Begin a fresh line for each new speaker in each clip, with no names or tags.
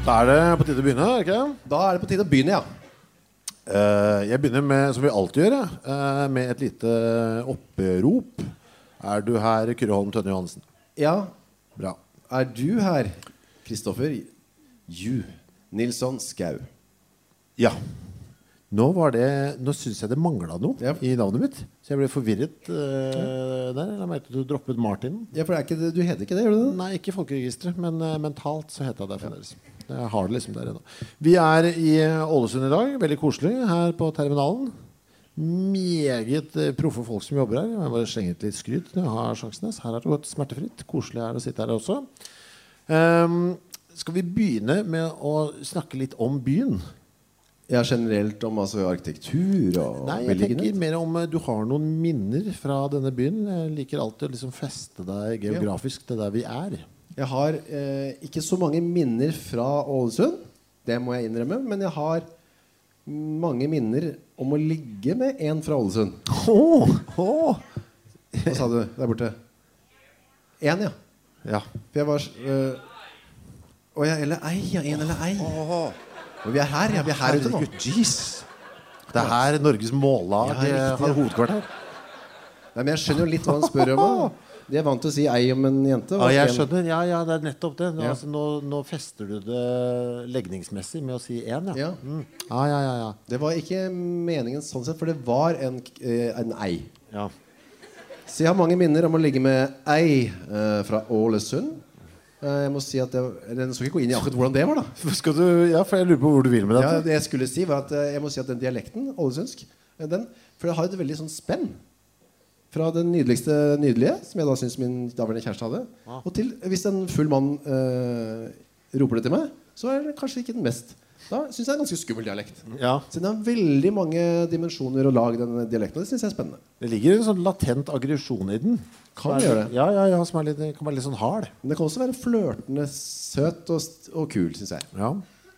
Da er det på tide å begynne, er det ikke?
Da er det på tide å begynne, ja.
Jeg begynner med, som vi alltid gjør, med et lite opprop. Er du her, Kyrre Holm Tønne Johansen?
Ja,
Bra.
er du her, Kristoffer Ju Nilsson Skau?
Ja. Nå synes jeg det manglet noe
Ja.
i navnet mitt. Så jeg ble forvirret der. Jeg merket at du droppet Martin.
Ja, for det er ikke det, du heter ikke det, gjør du det?
Nei, ikke folkeregisteret, men mentalt så heter jeg det fremdeles. Jeg har det liksom der ennå. Vi er i Ålesund i dag. Veldig koselig her på terminalen. Meget proffe folk som jobber her. Jeg må bare slenge ut litt skryt når jeg har sjansen. Her har det gått smertefritt. Koselig er å sitte her også. Skal vi begynne med å snakke litt om byen?
Ja, generelt om altså, arkitektur og
Nei, jeg tenker mer om du har noen minner fra denne byen. Jeg liker alltid å liksom feste deg geografisk til der vi er.
Jeg har ikke så mange minner fra Ålesund, det må jeg innrømme, men jeg har mange minner om å ligge med en fra Ålesund. Hva sa du der borte? En, ja.
Ja.
For jeg var eller ei, ja, en eller ei. Og vi er her, ja, vi er her ute nå.
Jeez. Det er her Norges mållag har hovedkvarter.
Nei, men jeg skjønner jo litt hva han spør om. De er vant til å si ei om en jente.
Ja, jeg skjønner. Ja, det er nettopp det.
Ja.
Altså, nå fester du det legningsmessig med å si en, ja.
Ja.
Ja.
Det var ikke meningen sånn sett, for det var en ei.
Ja.
Så jeg har mange minner om å ligge med ei fra Ålesund. Jeg må si at den skal ikke gå inn i akkurat hvordan det var da.
Skal du, ja, for jeg lurer på hvor du vil med dette.
Ja, det jeg skulle si var at jeg må si at den dialekten, ålesundsk, for det har et veldig sånn spenn fra den nydeligste nydelige, som jeg da synes min daværende kjæreste hadde, og til hvis en full mann roper det til meg, så er det kanskje ikke den mest. Da synes jeg det er en ganske skummel dialekt.
Ja.
Så det har veldig mange dimensjoner å lage den dialekten, og det synes jeg er spennende.
Det ligger en sånn latent aggresjon i den.
Kan gjøre det.
Ja, som kan være litt sånn hard.
Men det kan også være flørtende, søt og kul, synes jeg.
Ja.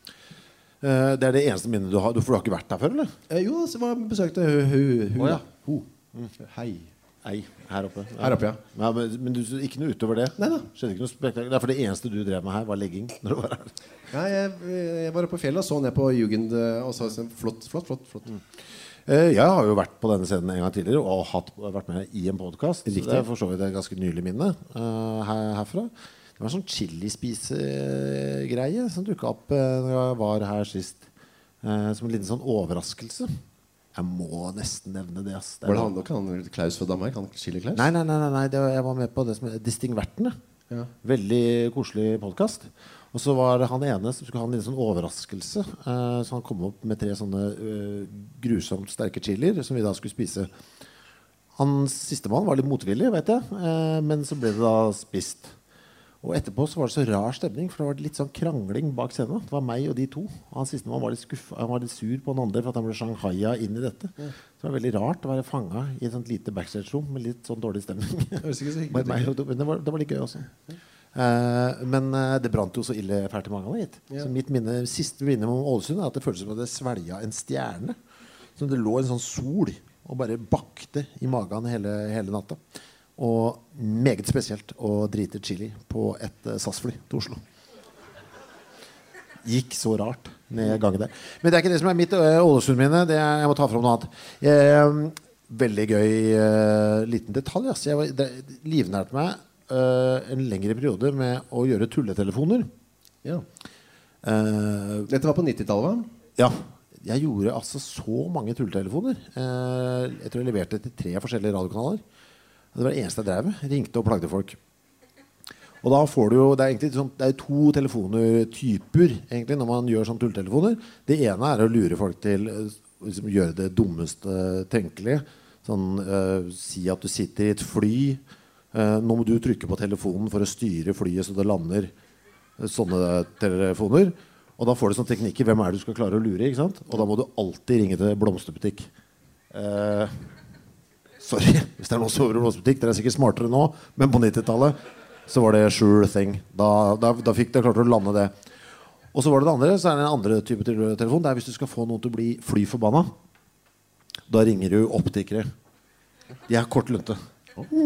Det er det eneste minnet du har. For du har ikke vært der før, eller?
Jo, så var jeg besøkte hun.
Ja.
Hei.
Nei, her oppe.
Her oppe, ja.
Ja, men du, ikke noe utover det?
Neida.
Skjedde ikke noe spektakulært. Det er for det eneste du drev med her var legging når du var her.
Ja, jeg var oppe på fjellet og så ned på Jugend og så flott.
Jeg har jo vært på denne scenen en gang tidligere og vært med i en podcast. Så det er for så vidt et ganske nylig minne herfra. Det var en sånn chilispise-greie som dukket opp når jeg var her sist. Som en liten sånn overraskelse. Jeg må nesten nevne det.
Var det han Klaus fra Danmark? Han Chili Klaus?
Nei, jeg var med på det som er Distingvertene. Ja. Veldig koselig podcast. Og så var det han ene som skulle ha en liten sånn overraskelse. Så han kom opp med 3 sånne grusomt sterke chilier som vi da skulle spise. Han siste mann var litt motvillig, vet jeg. Men så ble det da spist. Og etterpå så var det så rar stemning, for det var litt sånn krangling bak scenen. Det var meg og de 2. Og han siste mann var litt skuffet. Han var litt sur på den andre for at han ble Shanghai'a inn i dette. Så det var veldig rart å være fanget i et sånt lite backstage-rom med litt sånn dårlig stemning. Men det var litt gøy også. Men det brant jo så ille fælt i magen gitt. Så mitt siste minne om Ålesund er at det føltes som at det svelget en stjerne. Så det lå en sånn sol og bare bakte i magen hele natta. Og meget spesielt å drite chili på et SAS-fly til Oslo. Gikk så rart ned gangen der. Men det er ikke det som er mitt Ålesund-minne. Jeg må ta fram noe annet. Veldig gøy liten detalj. Altså. Jeg livnærte meg en lengre periode med å gjøre tulletelefoner.
Ja. Dette var på 90-tallet, hva?
Ja. Jeg gjorde altså så mange tulletelefoner. Jeg tror jeg leverte til 3 forskjellige radiokanaler. Det var det eneste jeg drev med. Ringte og plagde folk. Og da får du jo, det er egentlig sånn, det er 2 telefoner-typer egentlig når man gjør sånn tulltelefoner. Det ene er å lure folk til liksom, gjøre det dummeste tenkelige. Sånn, si at du sitter i et fly. Nå må du trykke på telefonen for å styre flyet så det lander. Sånne telefoner. Og da får du sånne teknikker. Hvem er det du skal klare å lure, ikke sant? Og da må du alltid ringe til blomsterbutikk. Sorry, hvis det er noen som jobber i blomsterbutikk. Dere er sikkert smartere nå, men på 90-tallet så var det sure thing. Da fikk dere klart å lande det. Og så var det andre, så er det en andre type telefon. Det er hvis du skal få noen til å bli fly forbanna. Da ringer du optikere. De er kort lunte.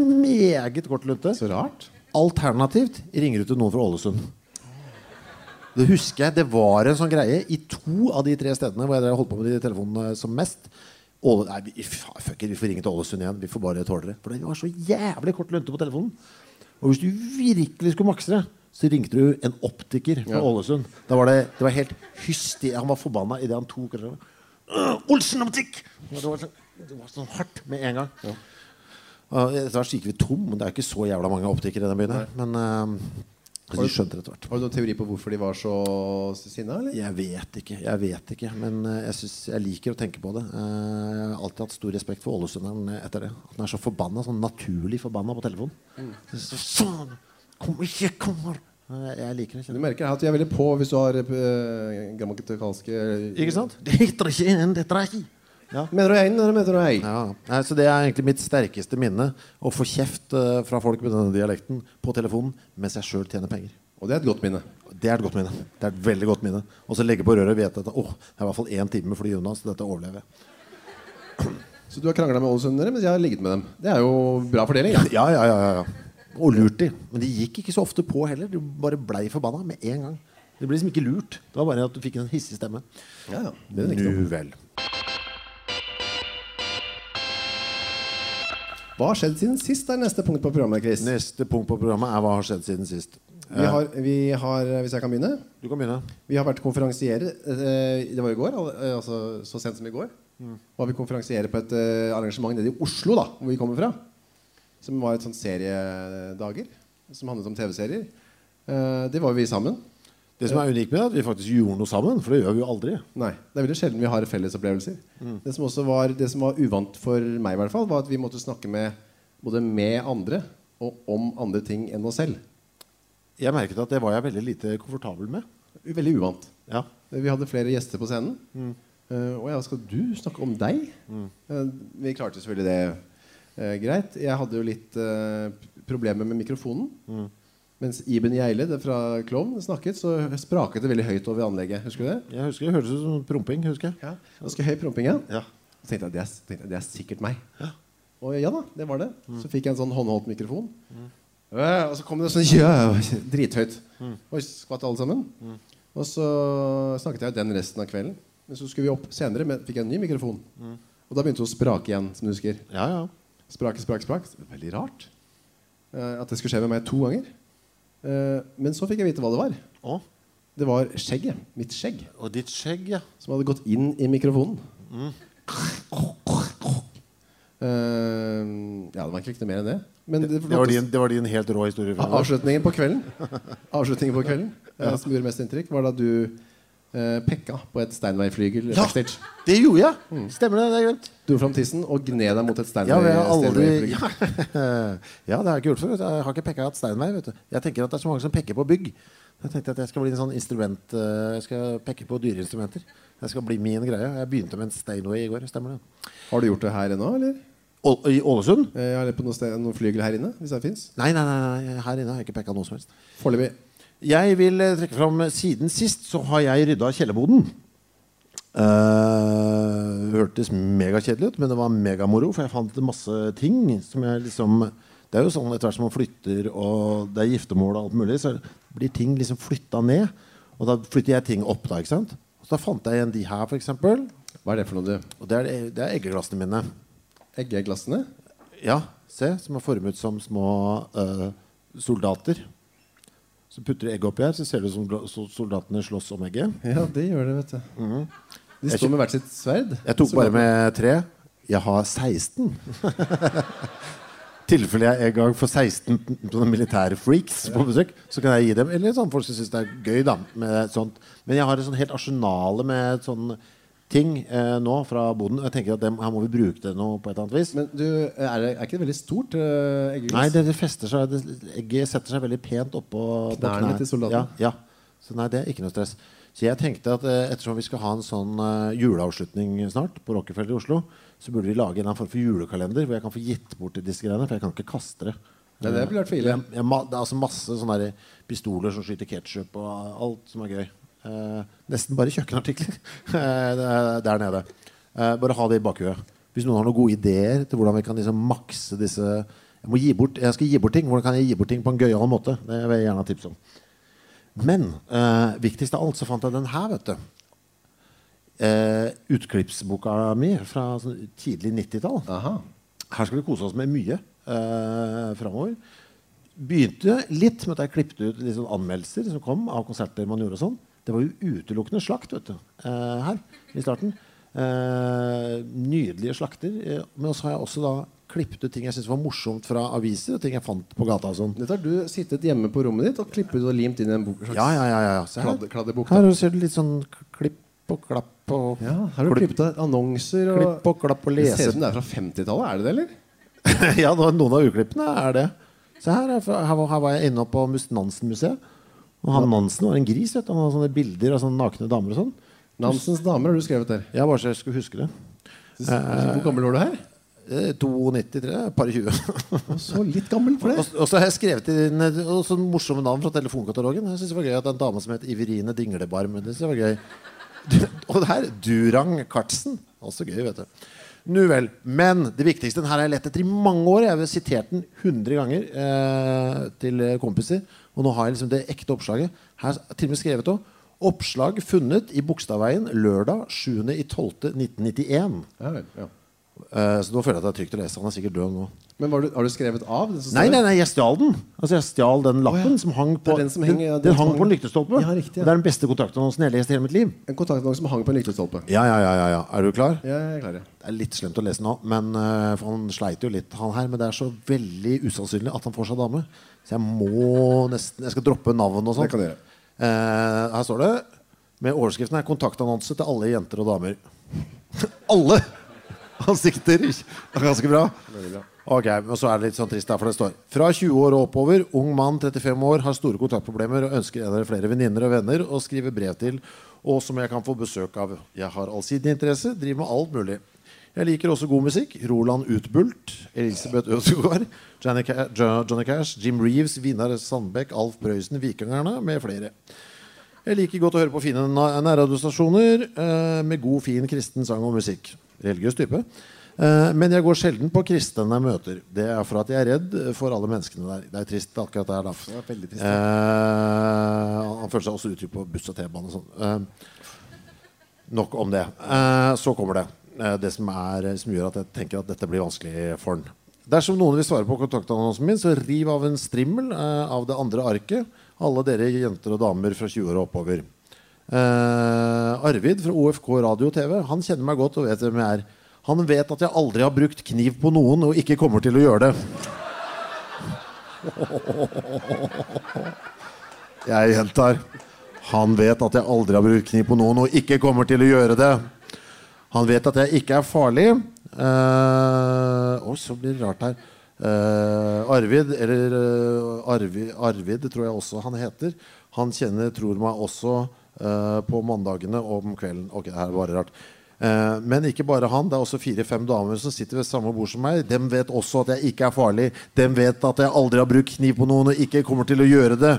Meget kort lunte.
Så rart.
Alternativt ringer du til noen fra Ålesund. Det husker jeg, det var en sånn greie i 2 av de 3 stedene hvor jeg holdt på med de telefonene som mest. Nei, vi får ringe til Ålesund igjen. Vi får bare tåle det. For det var så jævlig kort lunte på telefonen. Og hvis du virkelig skulle makse det, så ringte du en optiker fra Ålesund. Det var helt hysterisk. Han var forbanna i det han tok. Olsen optikk! Det var sånn hardt med en gang. Da skikker vi tom. Men det er ikke så jævla mange optikere i den byen her. Men de skjønte det etter hvert.
Har du noen teori på hvorfor de var så sinna, eller?
Jeg vet ikke. Men jeg liker å tenke på det. Jeg har alltid hatt stor respekt for Ålesunderen etter det. At den er så forbanna, sånn naturlig forbanna på telefonen. Faen! Kom ikke, kommer! Jeg liker det.
Du merker at de er veldig på hvis du har grammatikalske...
Ikke sant? Det heter ikke en, det heter ikke. Ja.
Mener du en, eller mener du ei?
Ja. Så det er egentlig mitt sterkeste minne. Å få kjeft fra folk med denne dialekten på telefonen mens jeg selv tjener penger.
Og det er et godt minne.
Det er et godt minne. Det er et veldig godt minne. Og så legge på røret og vite at det er i hvert fall 1 time med fly unna, så dette overlever jeg.
Så du har kranglet med ålesundere mens jeg har ligget med dem. Det er jo bra fordeling.
Ja. Og lurt de. Men de gikk ikke så ofte på heller. De bare ble forbanna med en gang. Det ble liksom ikke lurt. Det var bare at du fikk en hissig stemme.
Ja, det er riktig.
Nu vel.
Hva har skjedd siden sist er neste punkt på programmet, Chris?
Neste punkt på programmet er hva har skjedd siden sist.
Vi har, hvis jeg kan begynne.
Du kan begynne.
Vi har vært konferansierer. Det var i går, altså så sent som i går. Var vi konferansierer på et arrangement nede i Oslo da, hvor vi kommer fra. Som var et sånt seriedager som handlet om TV-serier. Det var vi sammen.
Det som er unikt med det, at vi faktisk gjorde noe sammen. For det gjør vi jo aldri.
Nei, det er veldig sjelden vi har felles opplevelser. Det som var uvant for meg i hvert fall, var at vi måtte snakke både med andre og om andre ting enn oss selv.
Jeg merket at det var jeg veldig lite komfortabel med.
Veldig uvant.
Ja.
Vi hadde flere gjester på scenen. Og skal du snakke om deg? Vi klarte selvfølgelig det greit. Jeg hadde jo litt problemer med mikrofonen. Mens Iben Gjeile fra Klovn snakket, så spraket det veldig høyt over anlegget. Husker du det?
Jeg husker, det hørtes ut som promping, husker jeg.
Ja, ganske høy promping,
ja.
Så tenkte jeg, det er sikkert meg. Ja. Og ja da, det var det. Så fikk jeg en sånn håndholdt mikrofon. Og så kom det sånn drithøyt. Og skvatt alle sammen. Og så snakket jeg den resten av kvelden. Men så skulle vi opp senere, fikk jeg en ny mikrofon. Og da begynte det å sprake igjen, som du husker.
Ja.
Sprake. Veldig rart at det skulle skje med meg 2 ganger. Men så fikk jeg vite hva det var. Det var skjegget, mitt skjegg.
Og ditt skjegg, ja.
Som hadde gått inn i mikrofonen. Ja, det var ikke mer enn det. Men
det var din helt rå historie.
Avslutningen på kvelden som gjorde mest inntrykk, var da du pekka på et Steinway-flygel backstage.
Det gjorde jeg. Stemmer det, det er glemt.
Du dro fram tissen og gned deg mot et Steinway-flygel.
Ja, det har jeg ikke gjort før. Jeg har ikke pekket et Steinway, vet du. Jeg tenker at det er så mange som pekker på bygg. Jeg tenkte at jeg skal bli en sånn instrument. Jeg skal pekke på dyreinstrumenter. Det skal bli min greie. Jeg begynte med en Steinway i går. Stemmer det?
Har du gjort det her ennå, eller?
I Ålesund?
Eller på noen flygel her inne, hvis det finnes?
Nei, her inne har jeg ikke pekket noe som helst.
Foreløpig.
Jeg vil trekke fram siden sist så har jeg ryddet kjellerboden. Hørtes megakjedelig ut, men det var megamoro, for jeg fant masse ting som jeg liksom... Det er jo sånn etter hvert som man flytter, og det er giftermål og alt mulig, så blir ting liksom flyttet ned, og da flytter jeg ting opp da, ikke sant? Så da fant jeg igjen de her, for eksempel.
Hva er det for noe, du?
Og det er eggeglassene mine.
Eggeglassene?
Ja, se, som er formet som små soldater. Så putter du egg oppi her, så ser du som soldatene slåss om egget.
Ja, det gjør det, vet du. De står med hvert sitt sverd.
Jeg tok bare med 3. Jeg har 16. Tilfelle jeg en gang får 16 militære freaks på besøk, så kan jeg gi dem, eller sånn folk som synes det er gøy da, med sånt. Men jeg har et sånn helt arsenale med sånn ting nå fra boden. Jeg tenker at her må vi bruke det nå på et annet vis.
Men du, er ikke det veldig stort eggeglass?
Nei, det fester seg, egget setter seg veldig pent opp på
knærne til soldaten.
Ja. Så nei, det er ikke noe stress. Så jeg tenkte at ettersom vi skal ha en sånn juleavslutning snart på Rockefeller i Oslo, så burde vi lage en form for julekalender hvor jeg kan få gitt bort disse greiene, for jeg kan ikke kaste det.
Ja, det blir vært for ille.
Det er altså masse sånne der pistoler som skyter ketchup og alt som er gøy. Nesten bare kjøkkenartikler der nede. Bare ha det i bakhuet. Hvis noen har noen gode ideer til hvordan vi kan liksom makse disse... Jeg skal gi bort ting. Hvordan kan jeg gi bort ting på en gøyal måte? Det vil jeg gjerne ha tips om. Men viktigst av alt så fant jeg den her, vet du. Utklippsboka mi fra sånn tidlig 90-tall. Her skal vi kose oss med mye fremover. Begynte litt med at jeg klippte ut litt sånn anmeldelser som kom av konserter man gjorde og sånn. Det var jo utelukkende slakt, vet du, her i starten. Nydelige slakter. Men også har jeg også da klippet ut ting jeg synes var morsomt fra aviser og ting jeg fant på gata og sånn.
Dette har du sittet hjemme på rommet ditt og klippet og limt inn i en bok.
Kladdebok. Her ser du litt sånn klipp og klapp og
ja, her har du klippet annonser og
klipp og klapp og lese.
Det ser ut som det fra 50-tallet, er det eller?
Ja, noen av uklippene er det. Så her var jeg inne på Nansen-museet. Og han Nansen var en gris, vet du. Han hadde sånne bilder av sånne nakne damer og sånn.
Nansens damer har du skrevet der?
Ja, bare så jeg skulle huske det.
Hvor gammel var du her?
92-93, par 20.
Så litt gammel for det.
Og så har jeg skrevet inn sånne morsomme navn fra telefonkatalogen. Jeg synes det var gøy at en dame som het Iverine Dinglebarm. Det var gøy. Og det her, Durang Kartsen. Også gøy, vet du. Nu vel, men det viktigste, den her har jeg lett etter i mange år. Jeg har sitert den 100 ganger til kompiser. Og nå har jeg liksom det ekte oppslaget. Her har jeg til og med skrevet også. Oppslag funnet i Bogstadveien lørdag 7.12.1991.
Ja.
Så nå føler jeg at det er trygt å lese. Han er sikkert død nå.
Men har du skrevet av?
Nei, jeg stjal den. Altså jeg stjal den lappen som hang på den hang på en lyktestolpe.
Ja, riktig, ja.
Det er den beste kontaktannonsen jeg har lest i hele mitt liv.
En kontaktannonse som hang på en lyktestolpe.
Ja. Er du klar?
Ja, jeg er klar, ja.
Det er litt slemt å lese nå, men for han sleit jo litt han her. Men det er så veldig usannsynlig at han får seg dame. Så jeg skal droppe navn og sånt.
Det kan du gjøre.
Her står det med overskriften her: kontaktannonse til alle jenter og damer. Alle ansikter. Ganske bra. Ok, men så er det litt sånn trist der, for det står: fra 20 år og oppover, ung mann, 35 år, har store kontaktproblemer og ønsker en eller flere venninner og venner å skrive brev til, og som jeg kan få besøk av. Jeg har allsidig interesse, driver med alt mulig. Jeg liker også god musikk. Roland Utbult, Elisabeth Ødegaard, Johnny Cash, Jim Reeves, Vinar Sandbeck, Alf Prøysen, Vikingerne med flere. Jeg liker godt å høre på fine nærradiostasjoner med god, fin kristen sang og musikk. Religiøs type. Men jeg går sjelden på kristne når jeg møter. Det er for at jeg er redd for alle menneskene der. Det er trist akkurat det her da.
Det er veldig trist.
Han føler seg også utrygg på buss og T-bane og sånn. Nok om det. Så kommer det. Det som gjør at jeg tenker at dette blir vanskelig for den. Dersom noen vil svare på kontaktannonsen min, så riv av en strimmel av det andre arket. Alle dere jenter og damer fra 20 år og oppover. Arvid fra OFK Radio TV, han kjenner meg godt og vet hvem jeg er. Han vet at jeg aldri har brukt kniv på noen og ikke kommer til å gjøre det. Jeg gjentar. Han vet at jeg aldri har brukt kniv på noen og ikke kommer til å gjøre det. Han vet at jeg ikke er farlig. Så blir det rart her. Arvid, Arvid tror jeg også han heter. Han tror meg også på mandagene og om kvelden. Ok, det her er bare rart. Men ikke bare han, det er også 4-5 damer som sitter ved samme bord som meg. De vet også at jeg ikke er farlig. De vet at jeg aldri har brukt kniv på noen og ikke kommer til å gjøre det.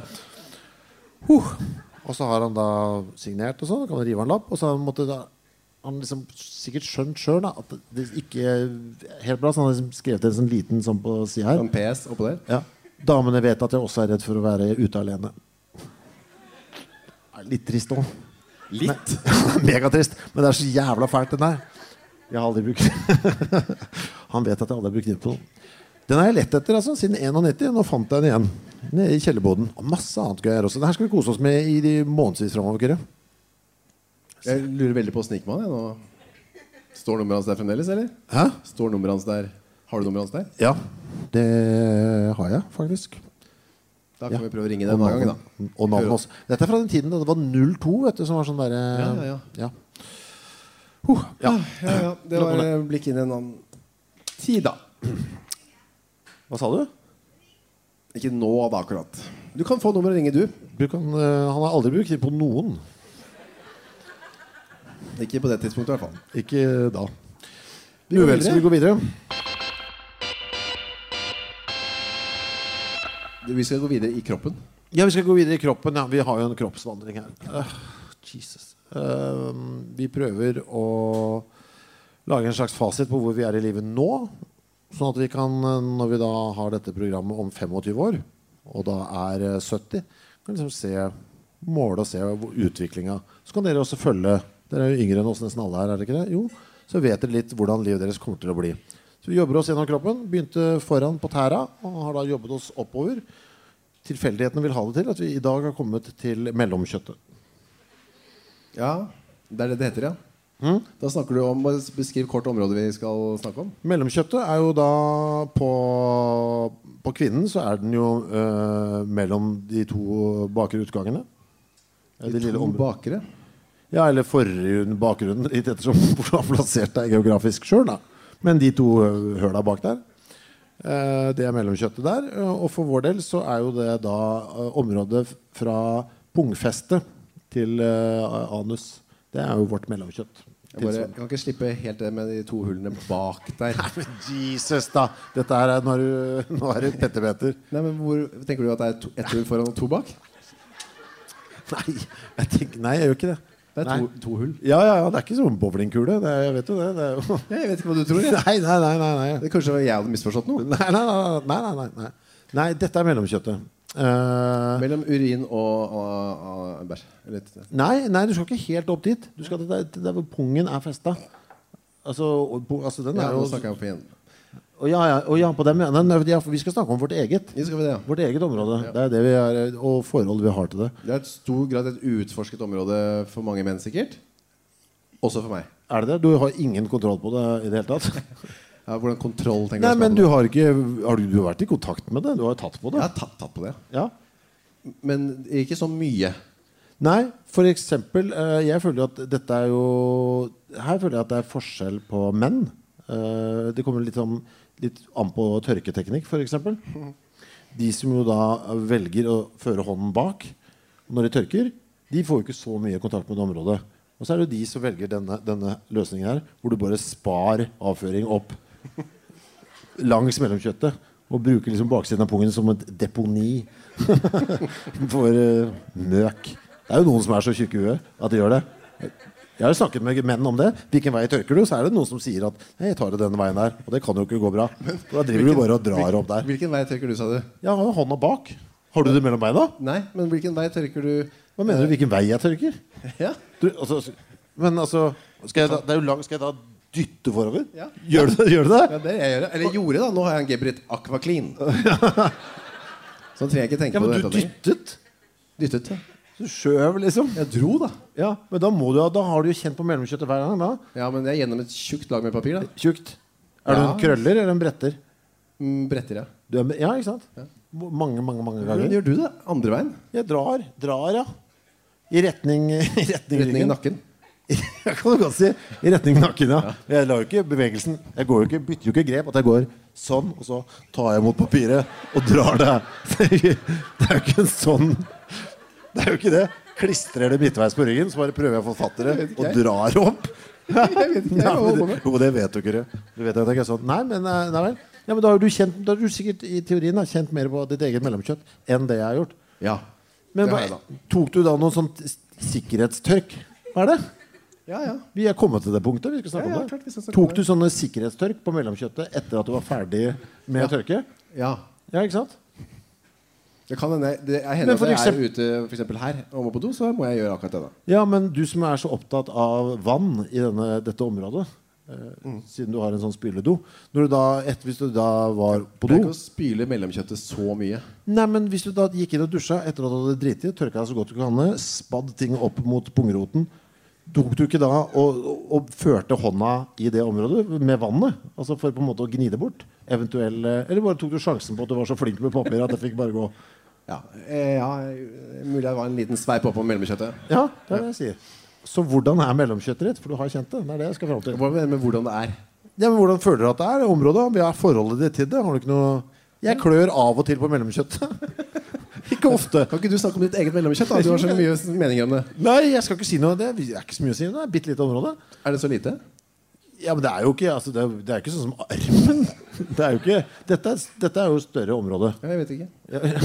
Og så har han da signert og sånn, kan man rive en lapp. Og så har han liksom sikkert skjønt selv da, at det ikke er helt bra. Så han har liksom skrevet en sånn liten sånn på siden her.
En PS oppå der.
Ja. Damene vet at jeg også er redd for å være ute alene. Litt trist også.
Litt?
Megatrist. Men det er så jævla fælt den der. Jeg har aldri brukt Han vet at jeg aldri har brukt den på noen. Den har jeg lett etter altså, siden 91. Nå fant jeg den igjen nede i kjellerboden. Og masse annet gøy her også. Den her skal vi kose oss med i de månedsvis fremover.
Jeg lurer veldig på Snikman nå. Står nummeret hans der fremdeles, eller?
Hæ?
Står nummeret hans der? Har du nummeret hans der?
Ja, det har jeg faktisk.
Da kan vi prøve å ringe den en gang da.
Og navnet også. Dette er fra den tiden da det var 02, vet du, som var sånn der.
Ja.
Ja.
Det var blikk inn i en annen tid da.
Hva sa du?
Ikke nå da akkurat. Du kan få nummer og ringe du.
Han har aldri brukt det på noen.
Ikke på det tidspunktet i hvert fall.
Ikke da. Skal vi gå videre?
Vi skal gå videre i kroppen.
Ja, vi skal gå videre i kroppen. Ja, vi har jo en kroppsvandring her. Jesus. Vi prøver å lage en slags fasit på hvor vi er i livet nå. Sånn at vi kan, når vi da har dette programmet om 25 år, og da er 70, kan liksom se måle og se utviklingen. Så kan dere også følge. Dere jo yngre enn oss nesten alle her, er det ikke det? Jo, så vet dere litt hvordan livet deres kommer til å bli. Så vi jobber oss gjennom kroppen. Begynte foran på tæra og har da jobbet oss oppover. Tilfeldighetene vil ha det til at vi i dag har kommet til mellomkjøttet.
Ja, det det heter, ja. Da snakker du om, beskriv kort området vi skal snakke om.
Mellomkjøttet jo da på kvinnen så den jo mellom de to bakre utgangene.
De to bakre?
Ja, eller forrige bakgrunnen, litt ettersom hvor du har plassert deg geografisk selv da. Men de to høla bak der, det mellomkjøttet der. Og for vår del så jo det da området fra pungfestet til anus. Det jo vårt mellomkjøtt.
Jeg kan ikke slippe helt det med de to hullene bak der.
Nei, men Jesus da. Dette nå det Petter.
Nei, men hvor tenker du at det ett hull foran og to bak?
Nei, jeg gjør ikke det.
Det to hull.
Ja, det ikke sånn bowlingkule. Jeg vet jo det. Jo.
Jeg vet ikke hva du tror. Ja.
Nei.
Det kanskje jeg hadde misforstått noe.
Nei, dette mellomkjøttet.
Mellom urin og bæsj.
Nei, du skal ikke helt opp dit. Du skal der hvor pungen festet. Altså den
ja,
jo.
Nå snakker jeg på igjen.
Ja, på dem, ja, for vi skal snakke om vårt eget. Vårt eget område. Ja. Det det vi og forholdet vi har til det. Det
et stor grad et utforsket område for mange menn sikkert. Også for meg.
Det det? Du har ingen kontroll på det i det hele tatt?
Ja, hvordan kontroll tenker
Nei, men du har du vært i kontakt med det? Du har tatt på det?
Jeg har tatt på det.
Ja.
Men ikke så mye.
Nei, for eksempel jeg føler at dette jo her føler jeg at det forskjell på menn. Det kommer litt an på tørketeknikk, for eksempel. De som jo da velger å føre hånden bak når de tørker, de får jo ikke så mye kontakt med det området. Og så det jo de som velger denne løsningen her, hvor du bare spar avføring opp langs mellomkjøttet og bruker liksom baksiden av pungen som et deponi for møk. Det jo noen som så tjukke i huet at de gjør det. Jeg har snakket med menn om det. Hvilken vei tørker du? Så det noen som sier at jeg tar det denne veien der. Og det kan jo ikke gå bra. Da driver du bare og drar opp der.
Hvilken vei tørker du, sa du?
Jeg har jo hånda bak. Har du det mellom beina?
Nei, men hvilken vei tørker du?
Hva mener du? Hvilken vei jeg tørker?
Ja.
Men altså skal jeg da dytte forover?
Ja.
Gjør du det?
Ja, det jeg gjør. Eller gjorde da. Nå har jeg en Geberit Aqua Clean. Sånn trenger jeg ikke tenke på det.
Ja, men du dyttet?
Dyttet, ja.
Så skjøv liksom.
Jeg dro da.
Ja, men da har du jo kjent på mellomkjøttet hver gang da.
Ja, men jeg gjennom et tjukt lag med papir da.
Tjukt? Du en krøller eller en bretter?
Bretter, ja.
Ja, ikke sant? Ja. Mange ganger.
Men gjør du det? Andre veien?
Jeg drar, ja. I retning
nakken.
Jeg kan jo godt si i retning nakken, ja. Jeg lar jo ikke bevegelsen. Jeg bytter jo ikke grep. At jeg går sånn, og så tar jeg mot papiret og drar det. Det jo ikke en sånn. Det jo ikke det. Klistrer det midtveis på ryggen, så bare prøver jeg å få fatt i det og drar opp.
Jeg vet ikke.
Jo, det vet du ikke. Du vet at det ikke sånn. Nei, men vel. Ja, men da har du sikkert i teorien kjent mer på ditt eget mellomkjøtt enn det jeg har gjort.
Ja,
men tok du da noen sånn sikkerhetstørk? Hva det?
Ja.
Vi kommet til det punktet. Vi skal snakke om det.
Klart,
tok du sånne sikkerhetstørk på mellomkjøttet etter at du var ferdig med å tørke?
Ja,
ikke sant?
Det kan hende at jeg ute for eksempel her og må på do, så må jeg gjøre akkurat det da.
Ja, men du som så opptatt av vann i dette området, siden du har en sånn spyledo, hvis du da var på do.
Det ikke å spyle mellomkjøttet så mye.
Nei, men hvis du da gikk inn og dusja etter at du hadde dritet, tørket deg så godt du kan, spadd ting opp mot pungroten, tok du ikke da og førte hånda i det området med vannet? Altså for på en måte å gni det bort? Eller bare tok du sjansen på at du var så flink med papir at det fikk bare gå?
Ja, mulig det var en liten sveip opp om mellomkjøttet.
Ja, det det jeg sier. Så hvordan mellomkjøttet ditt? For du har kjent det. Det det jeg skal fram til.
Hva mener du med hvordan det
Ja, men hvordan føler du at det området? Hva forholdet ditt til det? Har du ikke noe... Jeg klør av og til på mellomkjøttet. Ikke ofte.
Kan ikke du snakke om ditt eget mellomkjøtt da? Du har så mye meninger om det.
Nei, jeg skal ikke si noe. Det ikke så mye å si. Det et bitte lite område.
Det så lite?
Ja, men det jo ikke altså, det ikke sånn som armen. Det jo ikke dette jo større område.
Jeg vet ikke.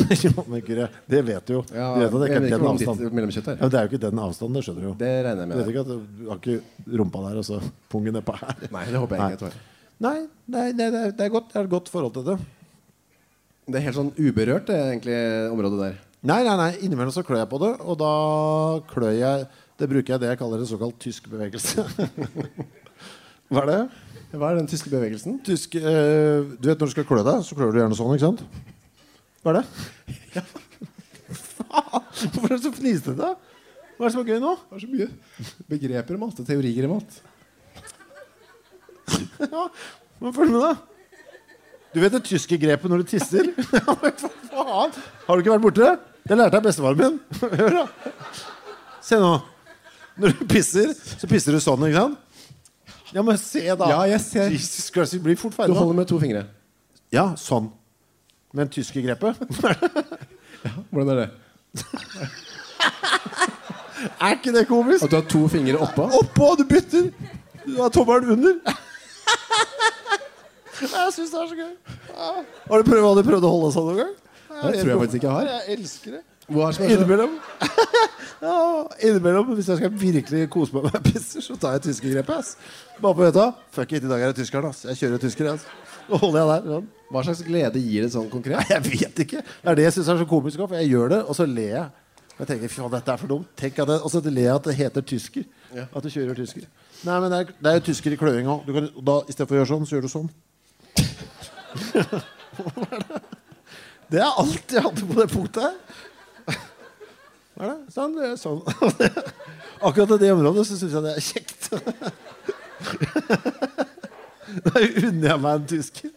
Det vet du jo.
Ja,
du vet at det ikke
den
den avstand.
Ja,
det jo ikke den avstanden, det skjønner du jo.
Det regner jeg med.
Du vet ikke at du har ikke rumpa der og så pungen nedpå her.
Nei, det håper jeg ikke.
Nei, det godt. Jeg har et godt forhold til det.
Det helt sånn uberørt, det egentlig, området der.
Nei, innimellom så klør jeg på det. Og da klør jeg. Det bruker jeg det jeg kaller en såkalt tysk bevegelse. Hva er det?
Hva er den tyske bevegelsen?
Du vet når du skal klø deg, så klør du gjerne sånn, ikke sant? Hva er det? Ja. Faen, hvorfor er det så fniste da? Hva er det som er gøy nå?
Det er så mye begreper om alt, og teorier om alt.
Ja, men følg med da. Du vet det tyske grepet når du tisser? Ja, men faen. Har du ikke vært borte? Det lærte jeg bestefaren min. Hør da. Se nå. Når du pisser, så pisser du sånn, ikke sant? Ja, men se da.
Ja, jeg ser.
Jesus Christ, det blir fort ferdig
nå. Du holder med 2 fingre.
Ja, sånn. Men tyske grepet?
Ja, hvordan er det?
Er ikke det komisk?
At du har 2 fingre oppå?
Oppå, du bytter. Du har tommelen under. Jeg synes det er så gøy. Har du prøvd å holde sånn noen gang?
Det tror jeg faktisk ikke jeg har.
Jeg elsker det.
Hva er det som er
Innimellom. Ja, innimellom, hvis jeg skal virkelig kose meg med pisser, så tar jeg tyskergrepet, ass. Bare på, vet du, fuck it, i dag er det tyskeren, ass. Jeg kjører tysker, ass. Nå holder jeg der, sånn.
Hva slags glede gir det sånn konkret?
Nei, jeg vet ikke. Det er det jeg synes er så komisk, for jeg gjør det, og så ler jeg. Jeg tenker, faen, dette er for dumt. Tenk at og så ler jeg at det heter tysker. Ja. At du kjører tysker. Nei, men det er jo tysker i kløing også. I stedet for å gjøre sånn, så gjør du sånn. Det er alt jeg hadde på det punktet her. Hva er det? Sånn, det er sånn. Akkurat i det området så synes jeg det er kjekt. Da unner jeg meg en tysker.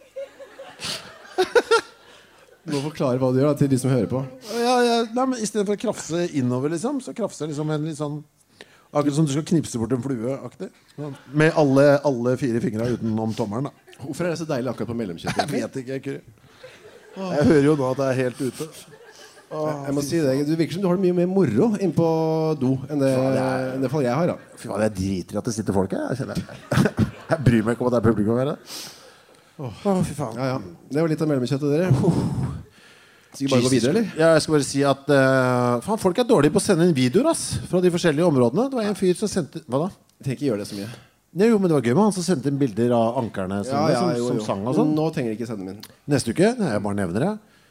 Du må forklare hva du gjør da, til de som hører på.
Nei, men i stedet for å krafse innover liksom, så krafser jeg liksom en litt sånn akkurat som du skal knipse bort en flue-aktig. Med alle 4 fingre utenom tommeren da.
Hvorfor er det så deilig akkurat på mellomkjøttet?
Jeg vet ikke, jeg hører jo nå at det er helt ute.
Jeg må si det, du virker som du har det mye mer moro inne på do enn det fall jeg har da.
Fy faen, jeg driter i at det sitter folk her. Jeg bryr meg ikke om at det er publikum her. Fy faen.
Ja. Det var litt av mellomkjøttet dere. Skal vi bare gå videre, eller?
Ja, jeg skal bare si at faen, folk er dårlige på å sende inn videoer, ass, fra de forskjellige områdene. Det var en fyr som sendte. Hva da?
Jeg tenker ikke gjøre det så mye.
Ja, jo, men det var gøy med han som sendte inn bilder av ankerne som sang og sånn.
Nå trenger jeg ikke sende min.
Neste uke, jeg bare nevner det.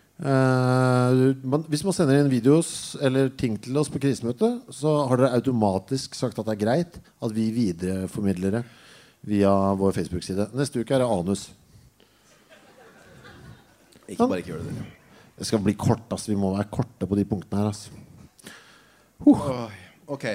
Hvis man sender inn videos eller ting til oss på krisemøte, så har dere automatisk sagt at det er greit at vi videreformidler det via vår Facebook-side. Neste uke er det anus.
Ikke bare ikke gjøre det.
Det skal bli kort, ass. Vi må være korte på de punktene her, ass.
Ok.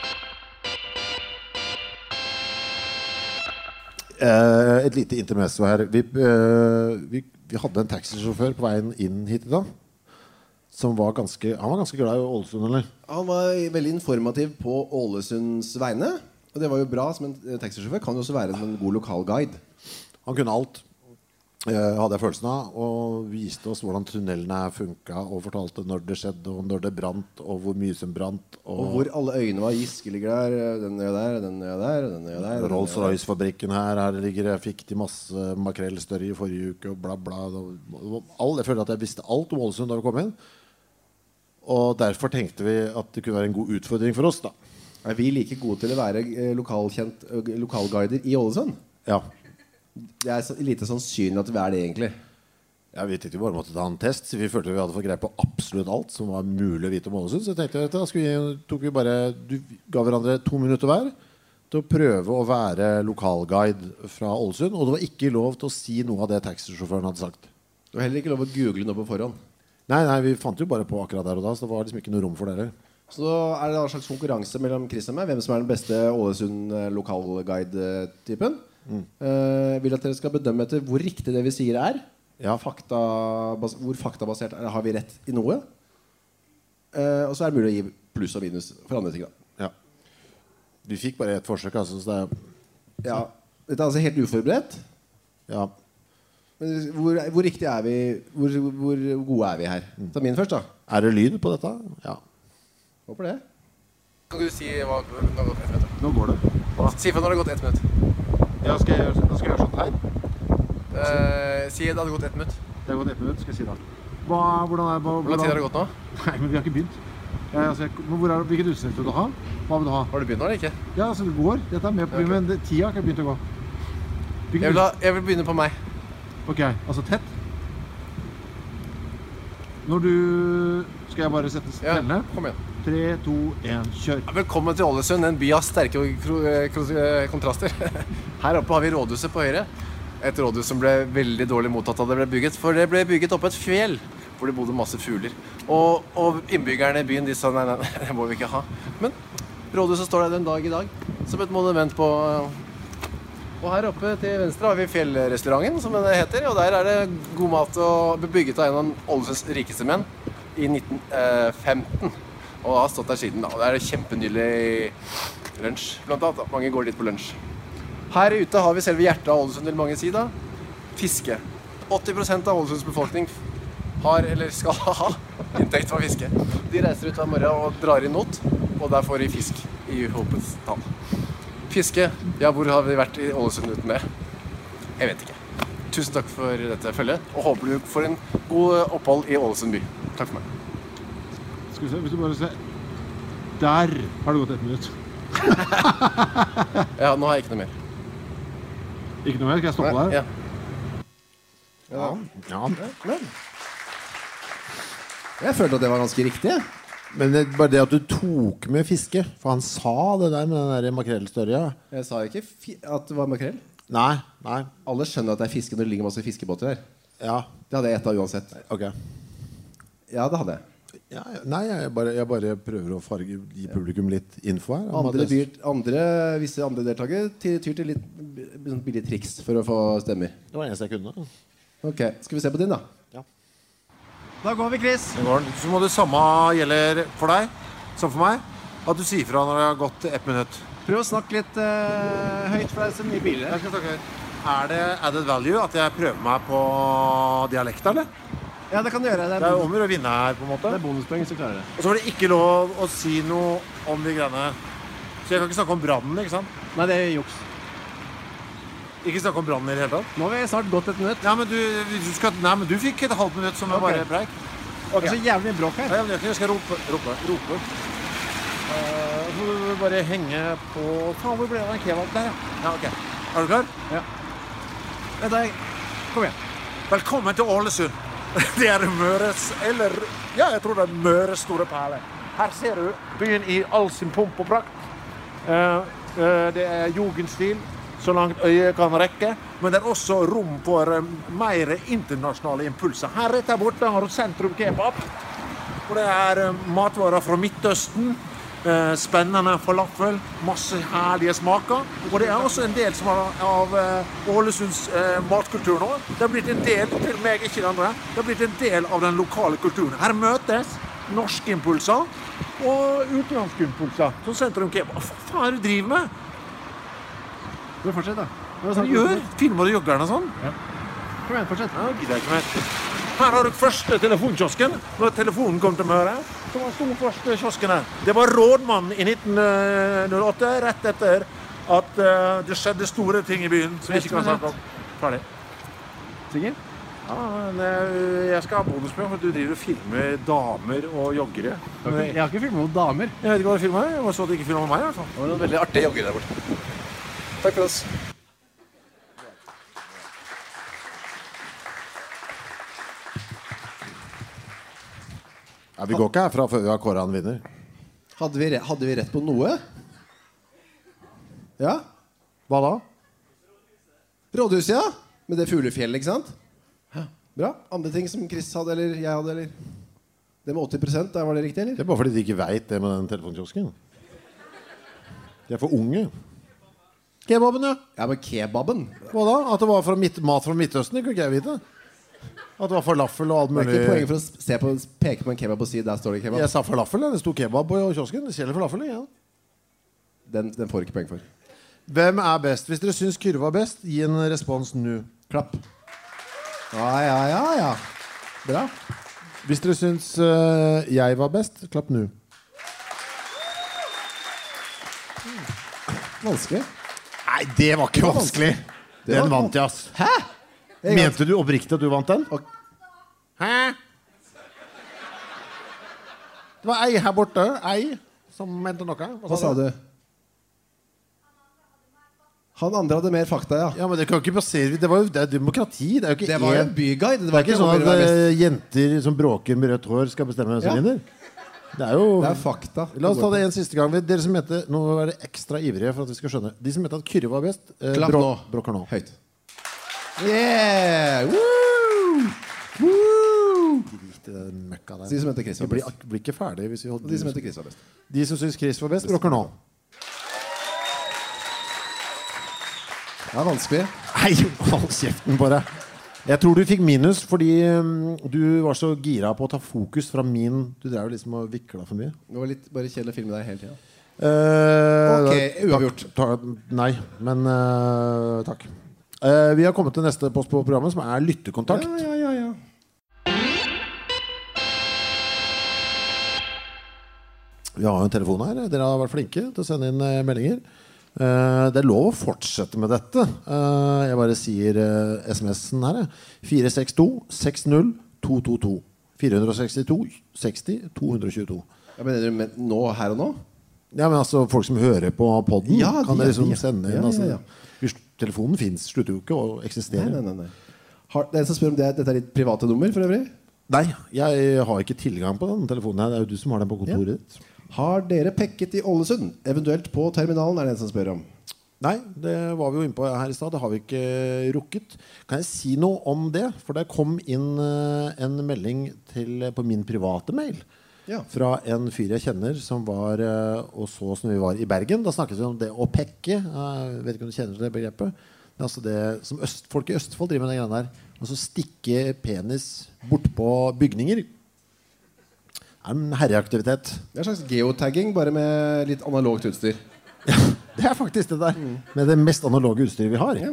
Et lite intermesso her. Vi hadde en taxisjåfør på veien inn hit i dag som var ganske glad i Ålesund, eller?
Han var veldig informativ på Ålesunds vegne. Og det var jo bra, som en taxisjåfør kan jo også være en god lokal guide.
Han kunne alt, hadde jeg følelsen av, og viste oss hvordan tunnelene funket, og fortalte når det skjedde, og når det brant, og hvor mye som brant,
og hvor alle øyene var. Giske ligger der, den øya der, den øya der, den øya der.
Rolls-Royce-fabrikken her ligger, jeg fikk de masse makrellstørre i forrige uke, og bla bla. Jeg følte at jeg visste alt om Ålesund da vi kom inn, og derfor tenkte vi at det kunne være en god utfordring for oss da.
Er vi like gode til å være lokalguider i Ålesund?
Ja.
Det er lite sannsynlig at vi er det egentlig.
Ja, vi tenkte jo bare måtte ta en test, så vi følte vi hadde fått greie på absolutt alt som var mulig å vite om Ålesund. Så jeg tenkte, du ga hverandre 2 minutter hver til å prøve å være lokalguide fra Ålesund, og det var ikke lov til å si noe av det taxisjåføren hadde sagt.
Det var heller ikke lov å google noe på forhånd.
Nei, vi fant jo bare på akkurat der og da, så det var liksom ikke noe rom for det.
Så er det en slags konkurranse mellom Chris og meg, hvem som er den beste Ålesund lokalguide-typen. Vil at dere skal bedømme etter hvor riktig det vi sier er.
Ja.
Hvor faktabasert er. Har vi rett i noe? Og så er det mulig å gi pluss og minus for andre ting da.
Ja. Vi fikk bare et forsøk, altså, så det
ja, dette er altså helt uforberedt.
Ja.
Men hvor riktig er vi? Hvor gode er vi her? Ta min først da.
Er det lyd på dette? Ja.
Håper det.
Kan du si hva når det har gått 1 minutt?
Nå går det.
Si for når det har gått 1 minutt.
Ja, skal jeg gjøre sånn her?
Si det hadde gått 1 minutt.
Det har gått 1 minutt, skal jeg si da. Hvordan
tid har det gått nå?
Nei, men vi har ikke begynt. Hvilket utsnitt vil du ha? Hva vil du ha?
Har du begynt nå eller ikke?
Ja, altså det går. Dette er med på, okay. Men tida har ikke begynt å gå.
Jeg vil begynne på meg.
Ok, altså tett? Når du... Skal jeg bare sette spillene?
Ja, kom igjen.
3, 2, 1, kjør.
Velkommen til Ålesund, en by av sterke kontraster. Her oppe har vi rådhuset på høyre. Et rådhus som ble veldig dårlig mottatt da det ble bygget, for det ble bygget oppe et fjell, hvor det bodde masse fugler. Og innbyggerne i byen, de sa nei, det må vi ikke ha. Men rådhuset står der den dag i dag, som et monument på... Og her oppe til venstre har vi Fjellrestauranten, som det heter, og der er det god mat og bygget av en av Ålesunds rikeste menn i 1915. Og har stått der siden da, og det er kjempenydelig lunsj, blant annet. Mange går dit på lunsj. Her ute har vi selve hjertet av Ålesund, vil mange si da. Fiske. 80% av Ålesunds befolkning har, eller skal ha, inntekt fra fiske. De reiser ut hver morgen og drar i not, og der får de fisk i håpets tall. Fiske, ja, hvor har vi vært i Ålesund uten det? Jeg vet ikke. Tusen takk for dette følget, og håper du får en god opphold i Ålesund by. Takk for meg.
Skal vi se, hvis du bare ser. Der har det gått 1 minutt.
Ja, nå har jeg ikke noe mer.
Ikke noe mer? Skal jeg stoppe der?
Ja.
Ja. Jeg følte at det var ganske riktig.
Men bare det at du tok med fiske, for han sa det der med den der makrellstørja.
Jeg sa ikke at det var makrell.
Nei.
Alle skjønner at det er fiske når det ligger masse fiskebåter her.
Ja.
Det hadde jeg ettet uansett.
Ok.
Ja, det hadde jeg.
Ja, nei, jeg bare prøver å gi publikum litt info her.
Visse andre deltakere tyr til litt billige triks for å få stemmer.
Det var eneste jeg kunne.
Ok, skal vi se på din da?
Ja.
Da går vi, Chris.
Så må det samme gjelde for deg som for meg, at du sier fra når det har gått 1 minutt.
Prøv å snakke litt høyt, for det er så mye biler.
Jeg skal snakke høyt. Er det added value at jeg prøver meg på dialekt, eller?
Ja, det kan du gjøre.
Det er om å vinne her, på en måte.
Det er bonuspoeng hvis du klarer det.
Og så var det ikke lov å si noe om de greiene. Så jeg kan ikke snakke om brannen, ikke sant?
Nei, det er juks.
Ikke snakke om brannen i det hele tatt?
Nå har vi snart gått 1 minutt.
Ja, men du fikk et halvt minutt som bare preik.
Det er så jævlig mye bråk her.
Ja, jeg skal rope. Så må du bare henge på... Faen, hvor ble det av en kebab? Der, ja. Ja, ok. Er du klar?
Ja. Kom igjen.
Velkommen til Ålesund. Det er Møres, eller... Ja, jeg tror det er Møres store perle. Her ser du byen i all sin pomp og prakt. Det er jugendstil, så langt øyet kan rekke. Men det er også rom for mer internasjonale impulser. Her rett her borte har du Sentrum Kebab. Og det er matvarer fra Midtøsten. Spennende falafel, masse herlige smaker. Og det er også en del som av Ålesunds matkultur nå. Det har blitt en del, til meg ikke det andre, det har blitt en del av den lokale kulturen. Her møtes norske impulser og utenlandske impulser. Som Sentrum Kebab. Hva faen er det du driver med?
Du fortsett da.
Hva du gjør? Filmer du joggeren og sånn?
Ja. Kom igjen, fortsett.
Ja, gidder jeg ikke mer. Her har du første telefonkiosken. Når telefonen kom til Møre, så var den første kiosken her. Det var rådmannen i 1908, rett etter at det skjedde store ting i byen, som vi ikke kan snakke om. Ferdig.
Sikker?
Ja, men jeg skal ha bonuspoeng for at du driver og filmer damer og joggere.
Jeg har ikke filmet noen damer.
Jeg vet ikke hva du filmer. Jeg så at du ikke filmet meg i hvert fall.
Det var noen veldig artige joggere der borte. Takk for oss.
Ja, vi går ikke herfra før vi har kåret en vinner.
Hadde vi rett på noe? Ja?
Hva da?
Rådhuset, ja. Med det fuglefjellet, ikke sant? Ja. Bra. Andre ting som Chris hadde, eller jeg hadde, eller... Det med 80%, der var det riktig, eller?
Det er bare fordi de ikke vet det med den telefonkiosken. De er for unge. Kebaben, ja.
Ja, men kebaben.
Hva da? At det var mat fra Midtøsten, det kunne ikke jeg vite. At det var falafel og alt mulig.
Det er ikke poeng for å peke på en kebab og si der står det kebab.
Jeg sa falafel, det sto kebab på kiosken. Det selger falafel, ja.
Den får ikke poeng for.
Hvem er best? Hvis dere synes Kyrre var best, gi en respons nå.
Klapp. Ja. Bra.
Hvis dere synes jeg var best, klapp nå.
Vanskelig.
Nei, det var ikke vanskelig. Den vant jeg, ass.
Hæ?
Mente du oppriktig at du vant den? Hæ? Det var ei her borte, ei, som mente noe.
Hva sa du? Han andre hadde mer fakta, ja.
Ja, men det kan jo ikke basere det er demokrati. Det er jo ikke
Det var jo en byguide.
Det er ikke sånn at jenter som bråker med rødt hår skal bestemme hvem som vinner. Det er jo
Det er fakta.
La oss ta det en siste gang. Dere som heter, nå må være ekstra ivrige for at vi skal skjønne. De som heter at Kyrre var best,
Klapp nå.
bråker nå.
Høyt. Yeah! Woo! Woo!
Drit i den møkka der.
De som heter Chris var best.
Vi blir ikke ferdig hvis vi
Og de som heter Chris var best.
De som synes Chris var best, bråker nå.
Det er vanskelig.
Nei, hold kjeften på deg. Jeg tror du fikk minus fordi du var så gira på å ta fokus fra min. Du drev liksom og vikla for mye.
Det var litt bare kjedelig å filme deg hele tiden. Ok, uavgjort.
Nei, men takk. Vi har kommet til neste post på programmet, som er lyttekontakt.
Ja.
Vi har jo en telefon her. Dere har vært flinke til å sende inn meldinger. Det er lov å fortsette med dette. Jeg bare sier SMS-en her 462-60-222 462-60-222.
Jeg mener du nå, her og nå?
Ja, men altså folk som hører på podden, kan dere liksom sende inn
ja.
Telefonen finnes, slutter jo ikke å eksistere.
Nei. Det er en som spør om dette er ditt private nummer for øvrig?
Nei, jeg har ikke tilgang på den telefonen her. Det er jo du som har den på kontoret ditt.
Har dere pekket i Ålesund? Eventuelt på terminalen, er det en som spør om.
Nei, det var vi jo inne på her i sted. Det har vi ikke rukket. Kan jeg si noe om det? For det kom inn en melding på min private mail fra en fyr jeg kjenner som var og så oss når vi var i Bergen. Da snakket vi om det å pekke. Jeg vet ikke om du kjenner til det begrepet. Det er altså det som folk i Østfold driver med den greia der. Og så stikke penis bort på bygninger. Det er en herreaktivitet.
Det er en slags geotagging, bare med litt analogt utstyr.
Ja, det er faktisk det der. Med det mest analoge utstyret vi har.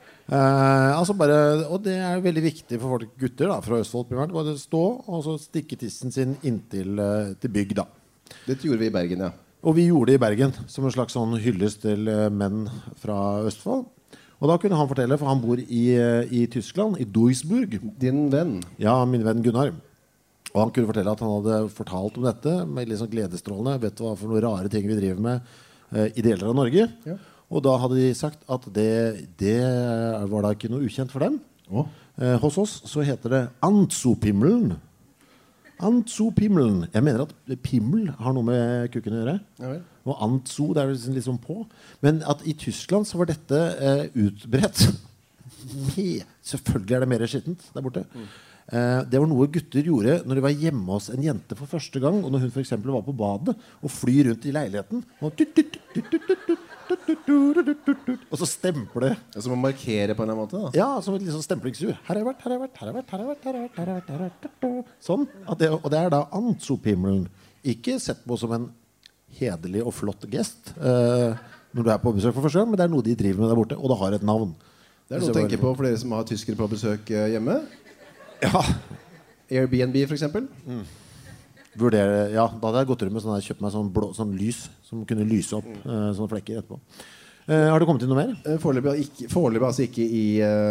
Og det er veldig viktig for folk gutter da, fra Østfold primært. Bare stå og så stikke tissen sin inntil til bygg da.
Dette gjorde vi i Bergen, ja.
Og vi gjorde det i Bergen som en slags sånn hyllest til menn fra Østfold. Og da kunne han fortelle, for han bor i Tyskland, i Duisburg.
Din venn?
Ja, min venn Gunnar. Og han kunne fortelle at han hadde fortalt om dette med litt sånn gledesstrålende. Vet du hva for noen rare ting vi driver med i deler av Norge? Ja. Og da hadde de sagt at det var da ikke noe ukjent for dem. Hos oss så heter det Antsopimmelen. Antsopimmelen. Jeg mener at pimmel har noe med kukken å gjøre. Ja, og antso, det er liksom litt sånn på. Men at i Tyskland så var dette utbredt. Selvfølgelig er det mer skittent der borte. Det var noe gutter gjorde når de var hjemme hos en jente for første gang, og når hun for eksempel var på badet og flyr rundt i leiligheten og så stemple.
Som å markere på en eller annen måte da.
Ja, som et liksom stemplingsur. Her har jeg vært. Sånn. Og det er da Antsopimmelen. Ikke sett på som en hederlig og flott gest når du er på besøk for første gang, men det er noe de driver med der borte, og det har et navn.
Det er noe å tenke på for dere som har tyskere på besøk hjemme.
Ja.
Airbnb for eksempel.
Vurdere, ja, da hadde jeg gått rundt med sånn, kjøpt meg sånn lys som kunne lyse opp sånne flekker etterpå. Har det kommet inn noe mer?
Foreløpig altså ikke i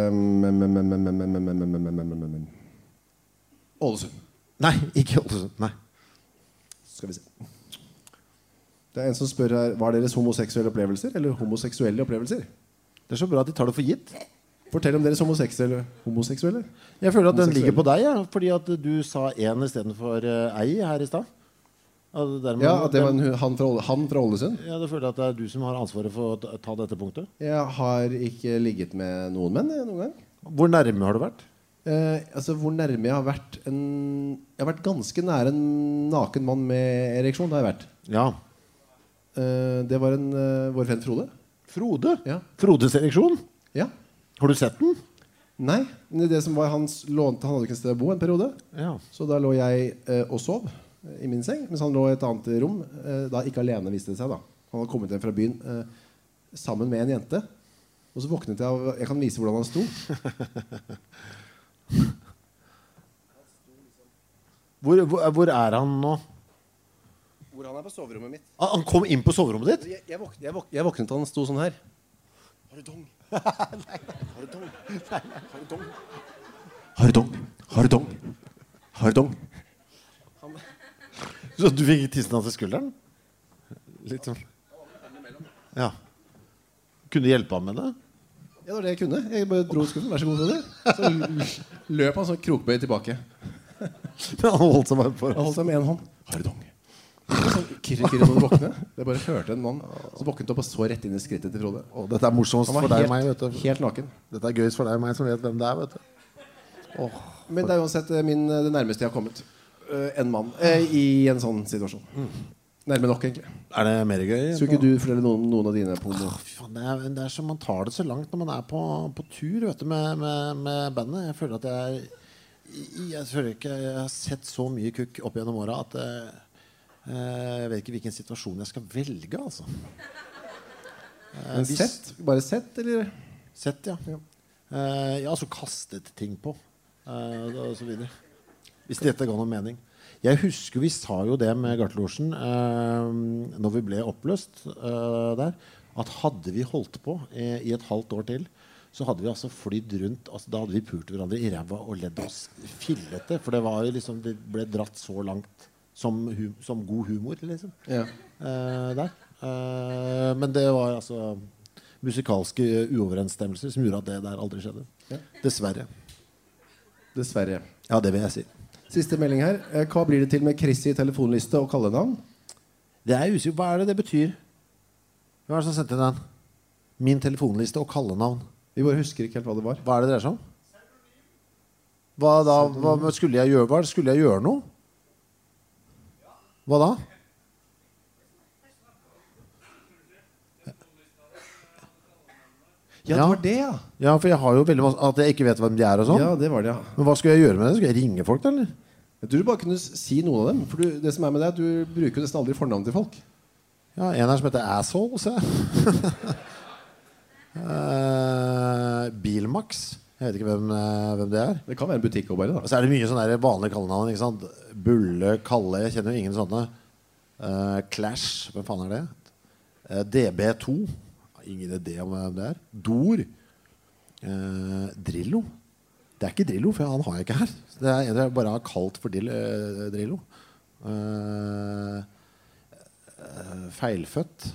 Ålesund.
Nei, ikke Ålesund. Nei.
Skal vi se. Det er en som spør her: var deres homoseksuelle opplevelser eller homoseksuelle opplevelser?
Det er så bra at de tar det for gitt.
Fortell om deres homoseksuelle.
Jeg føler at den ligger på deg, fordi at du sa en i stedet for ei her i sted.
Ja, at det var han fra Ålesund.
Ja, du føler at det er du som har ansvaret for å ta dette punktet.
Jeg har ikke ligget med noen menn noen gang.
Hvor nærme har du vært?
Hvor nærme jeg har vært jeg har vært ganske nær en naken mann med ereksjon. Det har jeg vært.
Ja.
Det var vår venn Frode.
Frode?
Ja.
Frodes ereksjon?
Ja.
Har du sett den?
Nei, det som var hans lånte. Han hadde ikke et sted å bo en periode.
Ja.
Så da lå jeg og sov i min seng, mens han lå i et annet rom. Da ikke alene, viste det seg da. Han hadde kommet hjem fra byen sammen med en jente. Og så våknet jeg av, jeg kan vise hvordan han sto.
Hvor er han nå?
Hvor han er på soverommet mitt.
Han kom inn på soverommet ditt?
Jeg våknet av han sto sånn her. Har du dong?
Nei.
Har du dong? Har du dong?
Har du dong? Har du dong? Har du dong? Så du fikk tissen hans i skulderen? Litt sånn. Ja. Kunne du hjelpe ham med det?
Ja, det var det jeg kunne. Jeg bare dro skuffen. Vær så god, Frode. Så løp han sånn krokbøy tilbake.
Han holdt seg bare på.
Han holdt seg med en hånd. Hardong. Sånn kirre når du våkne. Jeg bare hørte en mann. Så våknet opp og så rett inn i skrittet til Frode.
Dette er morsomst for deg og meg, vet du.
Helt naken.
Dette er gøyest for deg og meg som vet hvem det er, vet du.
Men det er uansett det nærmeste jeg har kommet. En mann i en sånn situasjon. Nærme nok, egentlig.
Er det mer gøy?
Skulle ikke du fortelle noen av dine porno?
Det er som man tar det så langt når man er på tur, vet du, med bandet. Jeg føler at jeg føler ikke jeg har sett så mye kukk opp gjennom året at jeg vet ikke hvilken situasjon jeg skal velge, altså.
Sett? Bare sett, eller?
Sett, ja. Jeg har altså kastet ting på og så videre. Hvis dette ga noen mening. Jeg husker vi sa jo det med Gartnerlosjen når vi ble oppløst der, at hadde vi holdt på i et halvt år til, så hadde vi altså flydd rundt, altså, da hadde vi pult hverandre i ræva og ledd oss fillete, for det var jo liksom, det ble dratt så langt som god humor, liksom. Ja. Der. Men det var altså musikalske uoverensstemmelser som gjorde at det der aldri skjedde. Ja. Dessverre.
Dessverre.
Ja, det vil jeg si.
Siste melding her. Hva blir det til med Chris i telefonliste og kallenavn?
Det er usikkert. Hva er det bety? Hva er det som sendte den? Min telefonliste og kallenavn.
Vi bare husker ikke helt hva det var.
Hva er det dreier seg om? Hva da? Hva skulle jeg gjøre? Skulle jeg gjøre noe? Hva da?
Ja, det var det, ja.
Ja, for jeg har jo veldig at jeg ikke vet hvem de er og sånn.
Ja, det var det, ja.
Men hva skulle jeg gjøre med det? Skulle jeg ringe folk da, eller?
Jeg tror du bare kunne si noen av dem. For det som er med deg, du bruker jo nesten aldri fornavn til folk.
Ja, en her som heter Asshole, se. Bilmax. Jeg vet ikke hvem det er.
Det kan være en butikk også bare, da.
Og så er det mye sånne der vanlige kallenavn, ikke sant? Bulle, Kalle, jeg kjenner jo ingen sånne. Clash, hvem faen er det? DB2. Ingen idé om hvem det er. Dor. Drillo. Det er ikke Drillo, for han har jeg ikke her. Det er en jeg bare har kalt for Drillo. Feilfødt.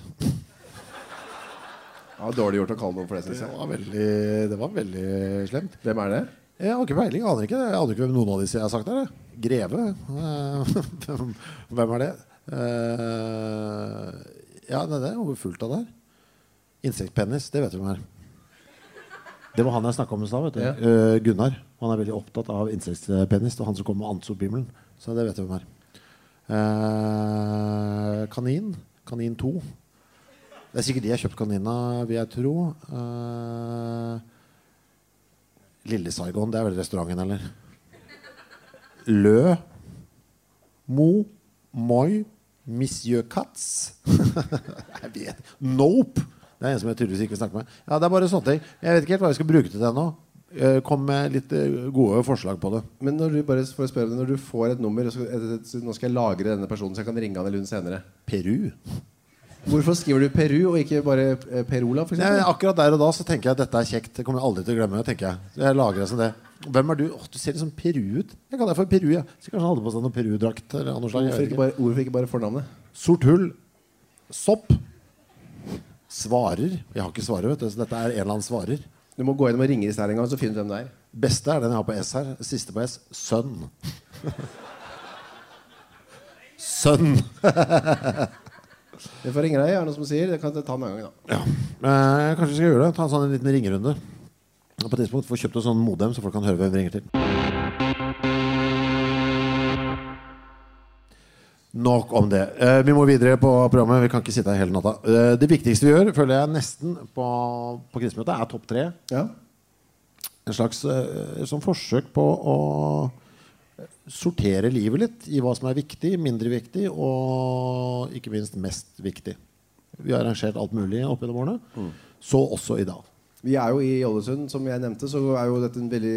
Ja, dårlig gjort å kalle noen for det, synes jeg.
Det var veldig slemt.
Hvem er det?
Jeg har ikke peiling, aner ikke. Jeg aner ikke hvem noen av disse jeg har sagt der. Greve. Hvem er det? Ja, det er jo fullt av der. Insektpennis, det vet du hvem er. Det var han jeg snakket om i stad, vet du. Ja. Gunnar. Han er veldig opptatt av insektpennis. Det var han som kom med Anso-bimmelen. Så det vet du hvem er. Kanin. Kanin 2. Det er sikkert de jeg har kjøpt kanina, vil jeg tro. Lille Saigon, det er vel restauranten, eller? Lø. Mo. Moi. Monsieur Katz. Jeg vet. Nope. Det er en som jeg tydeligvis ikke vil snakke med. Ja, det er bare sånne ting. Jeg vet ikke helt hva jeg skal bruke til det nå. Kom med litt gode forslag på det.
Men når du bare får spørre deg, når du får et nummer, nå skal jeg lagre denne personen, så jeg kan ringe han eller hun senere.
Peru.
Hvorfor skriver du Peru og ikke bare Perola, for eksempel?
Akkurat der og da så tenker jeg at dette er kjekt. Det kommer jeg aldri til å glemme, tenker jeg. Så jeg lager det som det. Hvem er du? Du ser litt sånn Peru ut. Jeg kaller deg for Peru, ja. Så kanskje han hadde på seg noen Peru-drakt eller noe slag.
Hvorfor ikke bare fornavnet?
Sort hull. Sopp. Svarer. Jeg har ikke svarer, vet du. Så dette er en eller annen svarer.
Du må gå gjennom og ringe i stedet en gang, så finner du hvem det er.
Beste er den jeg har på S her. Siste på S. Sønn. Sønn.
Jeg får ringe deg, er det noe som sier. Det kan jeg ta en gang, da.
Ja. Kanskje vi skal gjøre det. Ta en sånn liten ringerunde. På et tidspunkt få kjøpt en sånn modem, så folk kan høre hvem vi ringer til. Nok om det. Vi må videre på programmet. Vi kan ikke sitte her hele natta. Det viktigste vi gjør, føler jeg nesten på krisemøtet, er topp 3. Ja. En slags sånn forsøk på å sortere livet litt i hva som er viktig, mindre viktig og ikke minst mest viktig. Vi har arrangert alt mulig opp gjennom årene. Så også i dag.
Vi er jo i Ålesund, som jeg nevnte, så er jo dette en veldig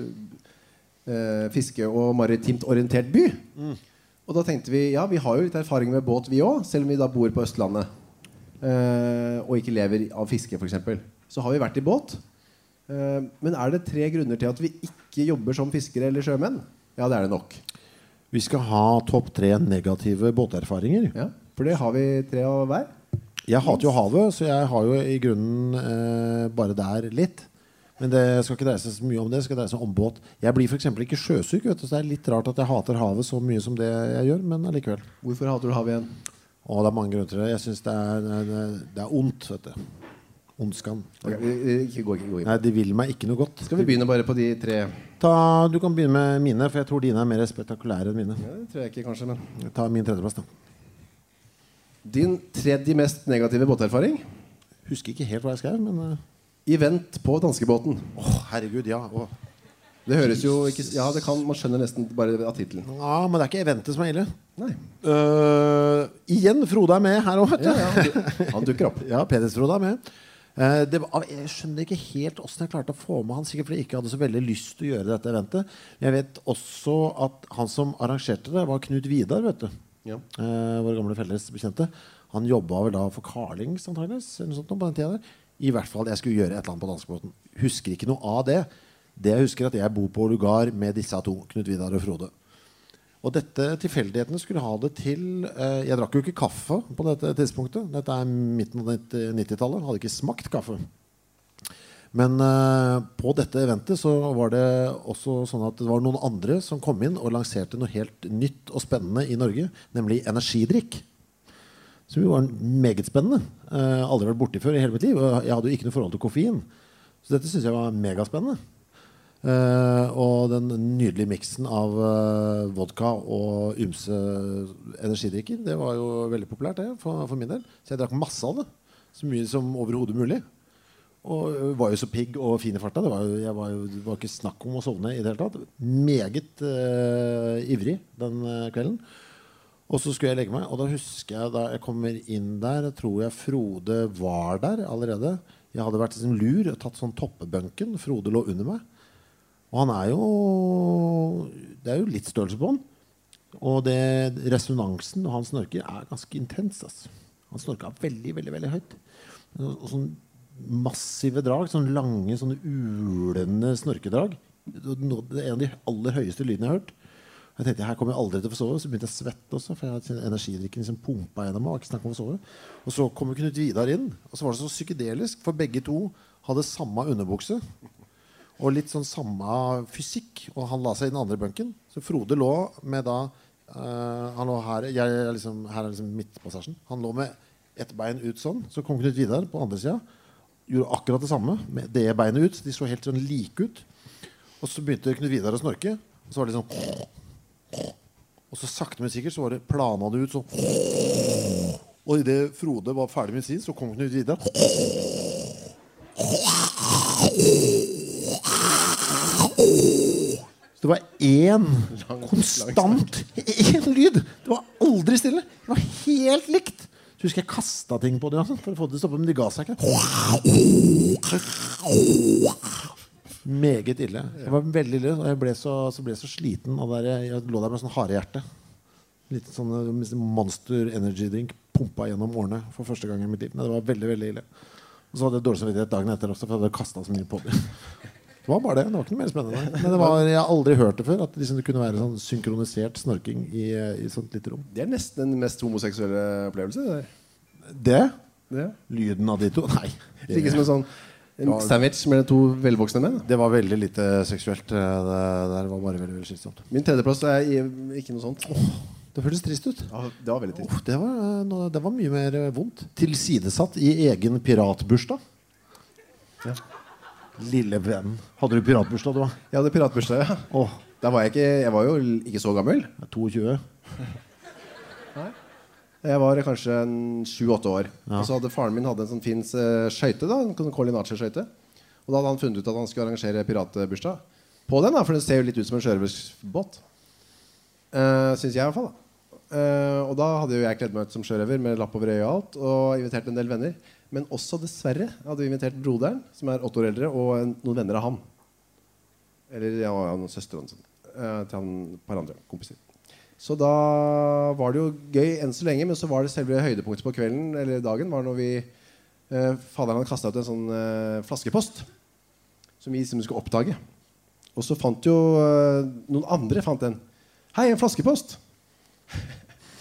fiske- og maritimt orientert by. Og da tenkte vi, ja, vi har jo litt erfaring med båt vi også, selv om vi da bor på Østlandet og ikke lever av fiske, for eksempel. Så har vi vært i båt. Men er det 3 grunner til at vi ikke jobber som fiskere eller sjømenn? Ja, det er det nok.
Vi skal ha topp 3 negative båterfaringer.
Ja, for det har vi 3 av hver.
Jeg hater jo havet, så jeg har jo i grunnen bare der litt. Men det skal ikke dreie seg så mye om det. Det skal dreie seg om båt. Jeg blir for eksempel ikke sjøsyk, vet du, så det er litt rart at jeg hater havet så mye som det jeg gjør, men allikevel.
Hvorfor hater du havet igjen?
Det er mange grunner til det. Jeg synes det er ondt, vet du. Ondskan.
Okay, ikke gå inn.
Nei, de vil meg ikke noe godt.
Skal vi begynne bare på de 3?
Du kan begynne med mine, for jeg tror dine er mer spektakulære enn mine.
Ja, det tror jeg ikke kanskje, men
ta min 3. plass da.
Din 3. mest negative båterfaring?
Husker ikke helt hva jeg skrev, men
event på danskebåten.
Herregud, ja.
Det høres jo ikke... Ja, det kan, man skjønner nesten bare av titlen.
Ja, men det er ikke eventet som er ille.
Nei.
Igjen, Frode er med her også.
Ja, han dukker opp.
Ja, Pedersfrode er med. Jeg skjønner ikke helt hvordan jeg klarte å få med han, sikkert fordi jeg ikke hadde så veldig lyst til å gjøre dette eventet. Jeg vet også at han som arrangerte det var Knut Vidar, vet du. Ja. Vår gamle felles bekjente. Han jobbet vel da for Carlings antageligvis, eller noe sånt på den tiden der. I hvert fall, jeg skulle gjøre et eller annet på danskebåten. Husker ikke noe av det. Det jeg husker at jeg bor på Lugar med disse 2, Knut Vidar og Frode. Og dette tilfeldighetene skulle ha det til jeg drakk jo ikke kaffe på dette tidspunktet. Dette er midten av 90-tallet. Hadde ikke smakt kaffe. Men på dette eventet så var det også sånn at det var noen andre som kom inn og lanserte noe helt nytt og spennende i Norge, nemlig energidrikk. Som jo var meget spennende. Aldri vært borti før i hele mitt liv. Og jeg hadde jo ikke noe forhold til koffein. Så dette synes jeg var megaspennende. Og den nydelige miksen av vodka og ymse energidrikker, det var jo veldig populært det, for min del. Så jeg drakk masse av det. Så mye som overhodet mulig. Og var jo så pigg og fin i farta. Det var ikke snakk om å sovne i det hele tatt. Meget ivrig den kvelden. Og så skulle jeg legge meg, og da husker jeg da jeg kommer inn der, tror jeg Frode var der allerede. Jeg hadde vært liksom lur og tatt sånn toppebunken. Frode lå under meg. Og han er jo... Det er jo litt størrelse på han. Og resonansen når han snorker er ganske intens. Altså. Han snorker veldig, veldig, veldig høyt. Og sånn massive drag, sånn lange, sånne ulende snorkedrag. Det er en av de aller høyeste lydene jeg har hørt. Jeg tenkte, her kommer jeg aldri til å få sove. Så begynte jeg å svette også, for jeg hadde energidrikken liksom pumpet gjennom meg, og ikke snakket om å sove. Og så kom Knut Vidar inn, og så var det så psykedelisk, for begge 2 hadde samme underbukse. Og litt sånn samme fysikk. Og han la seg i den andre bunken. Så Frode lå med da han lå her. Her er liksom midtpassasjen. Han lå med et bein ut sånn. Så kom Knut Vidar på andre siden. Gjorde akkurat det samme med det beinet ut. De så helt sånn like ut. Og så begynte Knut Vidar å snorke. Og så var det sånn. Og så sakte men sikkert så var det plana det ut så. Og i det Frode var ferdig med sin, så kom Knut Vidar. Så det var konstant én lyd. Det var aldri stille. Det var helt likt. Så husker jeg kastet ting på det for å få det til å stoppe, men de ga seg ikke. Meget ille. Det var veldig ille. Og jeg ble så sliten av det. Jeg lå der med sånn harehjerte. Litt sånn Monster Energy Drink pumpet gjennom årene for første gang i mitt liv. Men det var veldig, veldig ille. Og så hadde jeg dårlig samvittighet dagen etter også, for jeg hadde kastet så mye på det. Det var bare det. Det var ikke noe mer spennende. Men jeg har aldri hørt det før, at det kunne være sånn synkronisert snorking i sånt lite rom.
Det er nesten den mest homoseksuelle opplevelse.
Det? Lyden av de 2? Nei.
Like som en sandwich med 2 velvoksne menn.
Det var veldig lite seksuelt. Det var bare veldig, veldig slitsomt.
Min 3. plass er ikke noe sånt.
Det føltes trist ut.
Ja, det var veldig trist.
Det var mye mer vondt. Tilsidesatt i egen piratbursdag. Ja. Lille venn. Hadde du piratbursdag du?
Jeg hadde piratbursdag, ja. Da var jeg var jo ikke så gammel.
22.
Nei. Jeg var kanskje 7-8 år. Ja. Og så hadde faren min en sånn fin skøyte da, en Colinace-skøyte. Og da hadde han funnet ut at han skulle arrangere piratbursdag på den da, for den ser jo litt ut som en sjørøversbåt. Synes jeg i hvert fall da. Og da hadde jo jeg kledd meg ut som sjørøver med lapp over øyet og alt, og invitert en del venner. Men også dessverre hadde vi invitert broderen, som er 8 år eldre, og noen venner av han. Eller noen søstre og sånn. Til han et par andre kompiser. Så da var det jo gøy enn så lenge, men så var det selve høydepunktet på kvelden, eller dagen, var når vi faderen hadde kastet ut en sånn flaskepost, som vi skulle oppdage. Og så fant jo noen andre fant den. Hei, en flaskepost!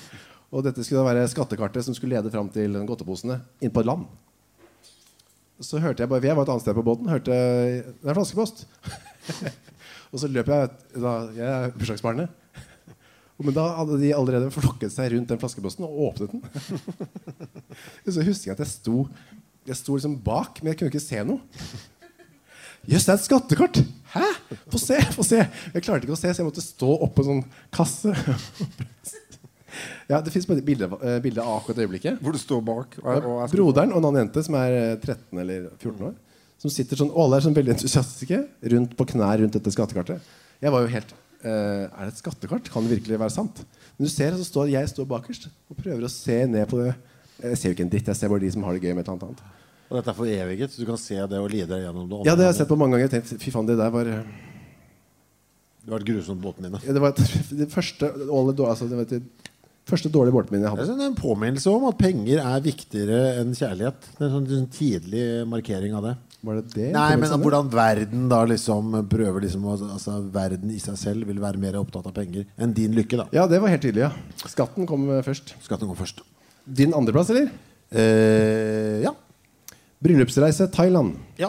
Og dette skulle da være skattekartet som skulle lede fram til godteposene inn på et land. Så hørte jeg bare, jeg var et annet sted på båten, hørte det er flaskepost. Og så løp jeg, jeg er bursdagsbarnet. Men da hadde de allerede flokket seg rundt den flaskeposten og åpnet den. Så husker jeg at jeg sto liksom bak, men jeg kunne ikke se noe. Jøss, det er et skattekart! Hæ? Få se! Jeg klarte ikke å se, så jeg måtte stå oppe på en sånn kasse. Ja, det finnes bare et bilde av akkurat øyeblikket.
Hvor du står bak.
Broderen og en annen jente som er 13 eller 14 år, som sitter sånn, og alle er sånn veldig entusiastiske rundt på knær rundt dette skattekartet. Jeg var jo helt er det et skattekart? Kan det virkelig være sant? Men du ser, så jeg står bakerst og prøver å se ned på det. Jeg ser jo ikke en dritt, jeg ser bare de som har det gøy med et annet.
Og dette er for eviget, så du kan se det og lide deg gjennom det.
Ja, det har jeg sett på mange ganger. Jeg tenkte, fy faen, det der var
Det var et grusomt båtminne.
Ja, det var det første første dårlige båtminne jeg hadde.
Det er en påminnelse om at penger er viktigere enn kjærlighet. Det er en sånn tidlig markering av det.
Var det det?
Nei, men hvordan verden da liksom prøver liksom altså, verden i seg selv vil være mer opptatt av penger enn din lykke da.
Ja, det var helt tydelig, ja. Skatten kom først.
Skatten kom først.
Din andreplass, eller?
Ja.
Bryllupsreise Thailand.
Ja.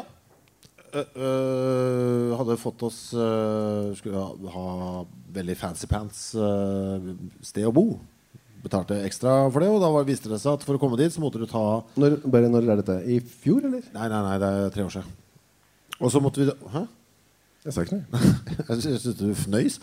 Hadde fått oss skulle ha veldig fancy pants sted å bo. Betalte ekstra for det, og da viste det seg at for å komme dit så måtte du ta
Når er dette? I fjor, eller?
Nei, det er 3 år siden. Og så måtte vi Hæ?
Jeg sa ikke noe.
Jeg synes du fnøys.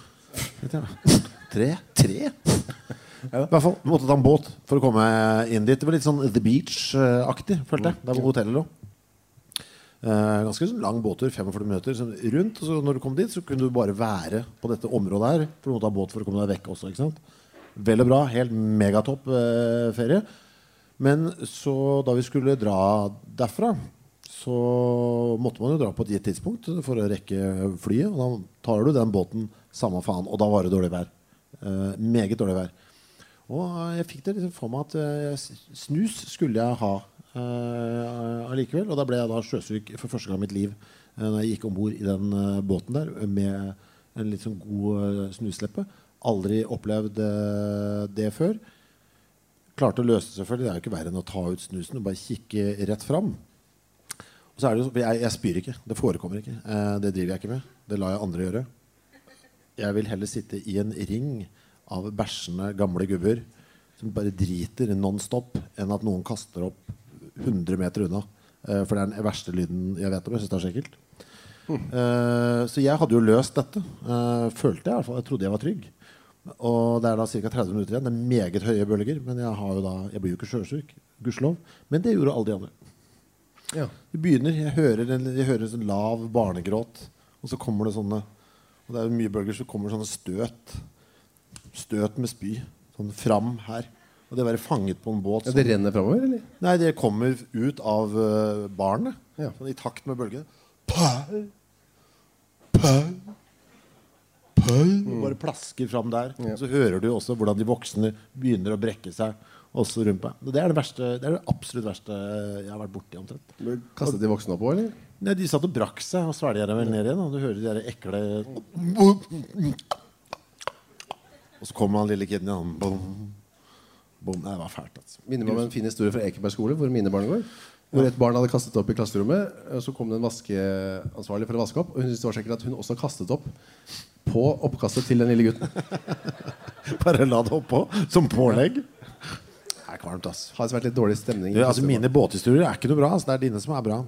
3? I hvert fall, vi måtte ta en båt for å komme inn dit. Det var litt sånn The Beach-aktig, følte jeg. Der hvor hotellet lå. Ganske sånn lang båttur, 45 minutter sånn rundt. Og så når du kom dit så kunne du bare være på dette området her. For du måtte ha båt for å komme deg vekk også, ikke sant? Vel og bra, helt megatopp ferie. Men så da vi skulle dra derfra, så måtte man jo dra på et gitt tidspunkt for å rekke flyet. Og da tar du den båten samme faen. Og da var det dårlig vær. Meget dårlig vær. Og jeg fikk det liksom for meg at snus skulle jeg ha allikevel. Og da ble jeg da sjøsyk for første gang i mitt liv når jeg gikk ombord i den båten der med en litt sånn god snusleppe. Aldri opplevd det før. Klarte å løse selvfølgelig. Det er jo ikke verre enn å ta ut snusen og bare kikke rett fram. Og så er det jo, jeg spyr ikke. Det forekommer ikke. Det driver jeg ikke med. Det lar jeg andre gjøre. Jeg vil heller sitte i en ring av bæsjende gamle gubber som bare driter non-stop enn at noen kaster opp 100 meter unna. For det er den verste lyden jeg vet om. Jeg synes det er så ekkelt. Så jeg hadde jo løst dette. Følte jeg i hvert fall. Jeg trodde jeg var trygg. Og det er da ca. 30 minutter igjen. Det er meget høye bølger. Men jeg blir jo ikke sjøsyk, gudskjelov. Men det gjorde alle de andre.
Ja.
De begynner, jeg hører en sånn lav barnegråt. Og så kommer det sånne, og det er mye bølger, så kommer det sånne støt med spy sånn fram her. Og det å være fanget på en båt
Det renner fremover, eller?
Nei, det kommer ut av barnet.
Ja.
Sånn, i takt med bølgen. Pau, pau, pau. Bare plasker fram der.
Ja.
Så hører du også hvordan de voksne begynner å brekke seg også rundt meg. Det er det verste, det er det absolutt verste jeg har vært borti omtrent.
Kastet de voksne opp på, eller?
Nei, de satt og brakk seg og svelget deg vel ned igjen. Og du hører de der ekle. Og så kommer han lille kiden igjen. Bom. Det var fælt, altså.
Minner meg om en fin historie fra Ekeberg skole, hvor mine barn går. Hvor et barn hadde kastet opp i klasserommet. Og så kom det en vaskeansvarlig for å vaske opp. Og hun syntes det var sikkert at hun også kastet opp på oppkastet til den lille gutten.
Bare la det oppå som pålegg. Det er kvalmt, altså.
Har det vært litt dårlig stemning?
Altså, mine båthistorier er ikke noe bra, altså. Det er dine som er bra.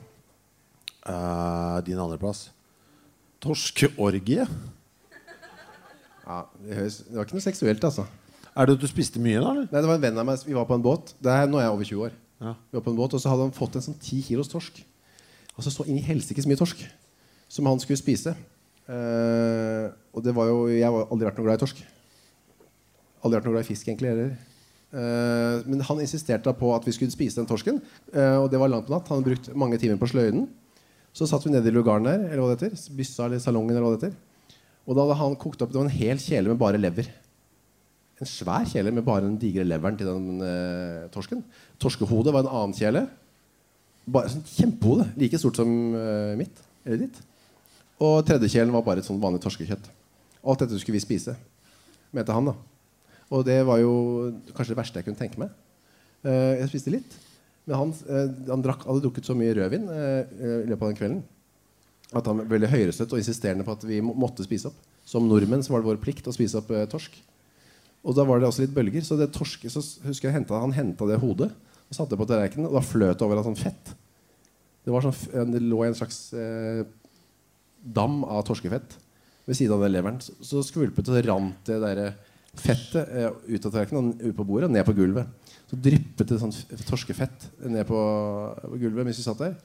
Din andreplass. Torskeorgie.
Ja, det var ikke noe seksuelt, altså.
Er det at du spiste mye da, eller?
Nei, det var en venn av meg. Vi var på en båt. Nå er jeg over 20 år.
Ja.
Vi var på en båt, og så hadde han fått en sånn 10 kilos torsk. Altså så inn i helsikes mye torsk som han skulle spise. Og det var jo, jeg har aldri vært noe glad i torsk. Aldri vært noe glad i fisk egentlig heller. Men han insisterte da på at vi skulle spise den torsken. Og det var langt på natt. Han hadde brukt mange timer på sløyden. Så satt vi nede i lugaren der, eller hva det heter, byssa eller salongen eller hva det heter. Og da hadde han kokt opp, det var en hel kjele med bare lever. En svær kjele med bare den digre leveren til den torsken. Torskehodet var en annen kjele. Bare sånn kjempehode, like stort som mitt eller ditt. Og tredje kjelen var bare et sånn vanlig torskekjøtt. Alt dette skulle vi spise, mente han da. Og det var jo kanskje det verste jeg kunne tenke meg. Jeg spiste litt. Men han hadde drukket så mye rødvin i løpet av den kvelden at han ble veldig høyrestøtt og insisterende på at vi måtte spise opp. Som nordmenn så var det vår plikt å spise opp torsk. Og da var det også litt bølger. Så det torsket, så husker jeg han hentet det hodet og satte det på tallerkenen, og da fløt over av sånn fett. Det lå en slags dam av torskefett ved siden av den leveren. Så skvulpet og rant det der fettet ut av tallerkenen og ut på bordet og ned på gulvet. Så dryppet det sånn torskefett ned på gulvet mens vi satt der.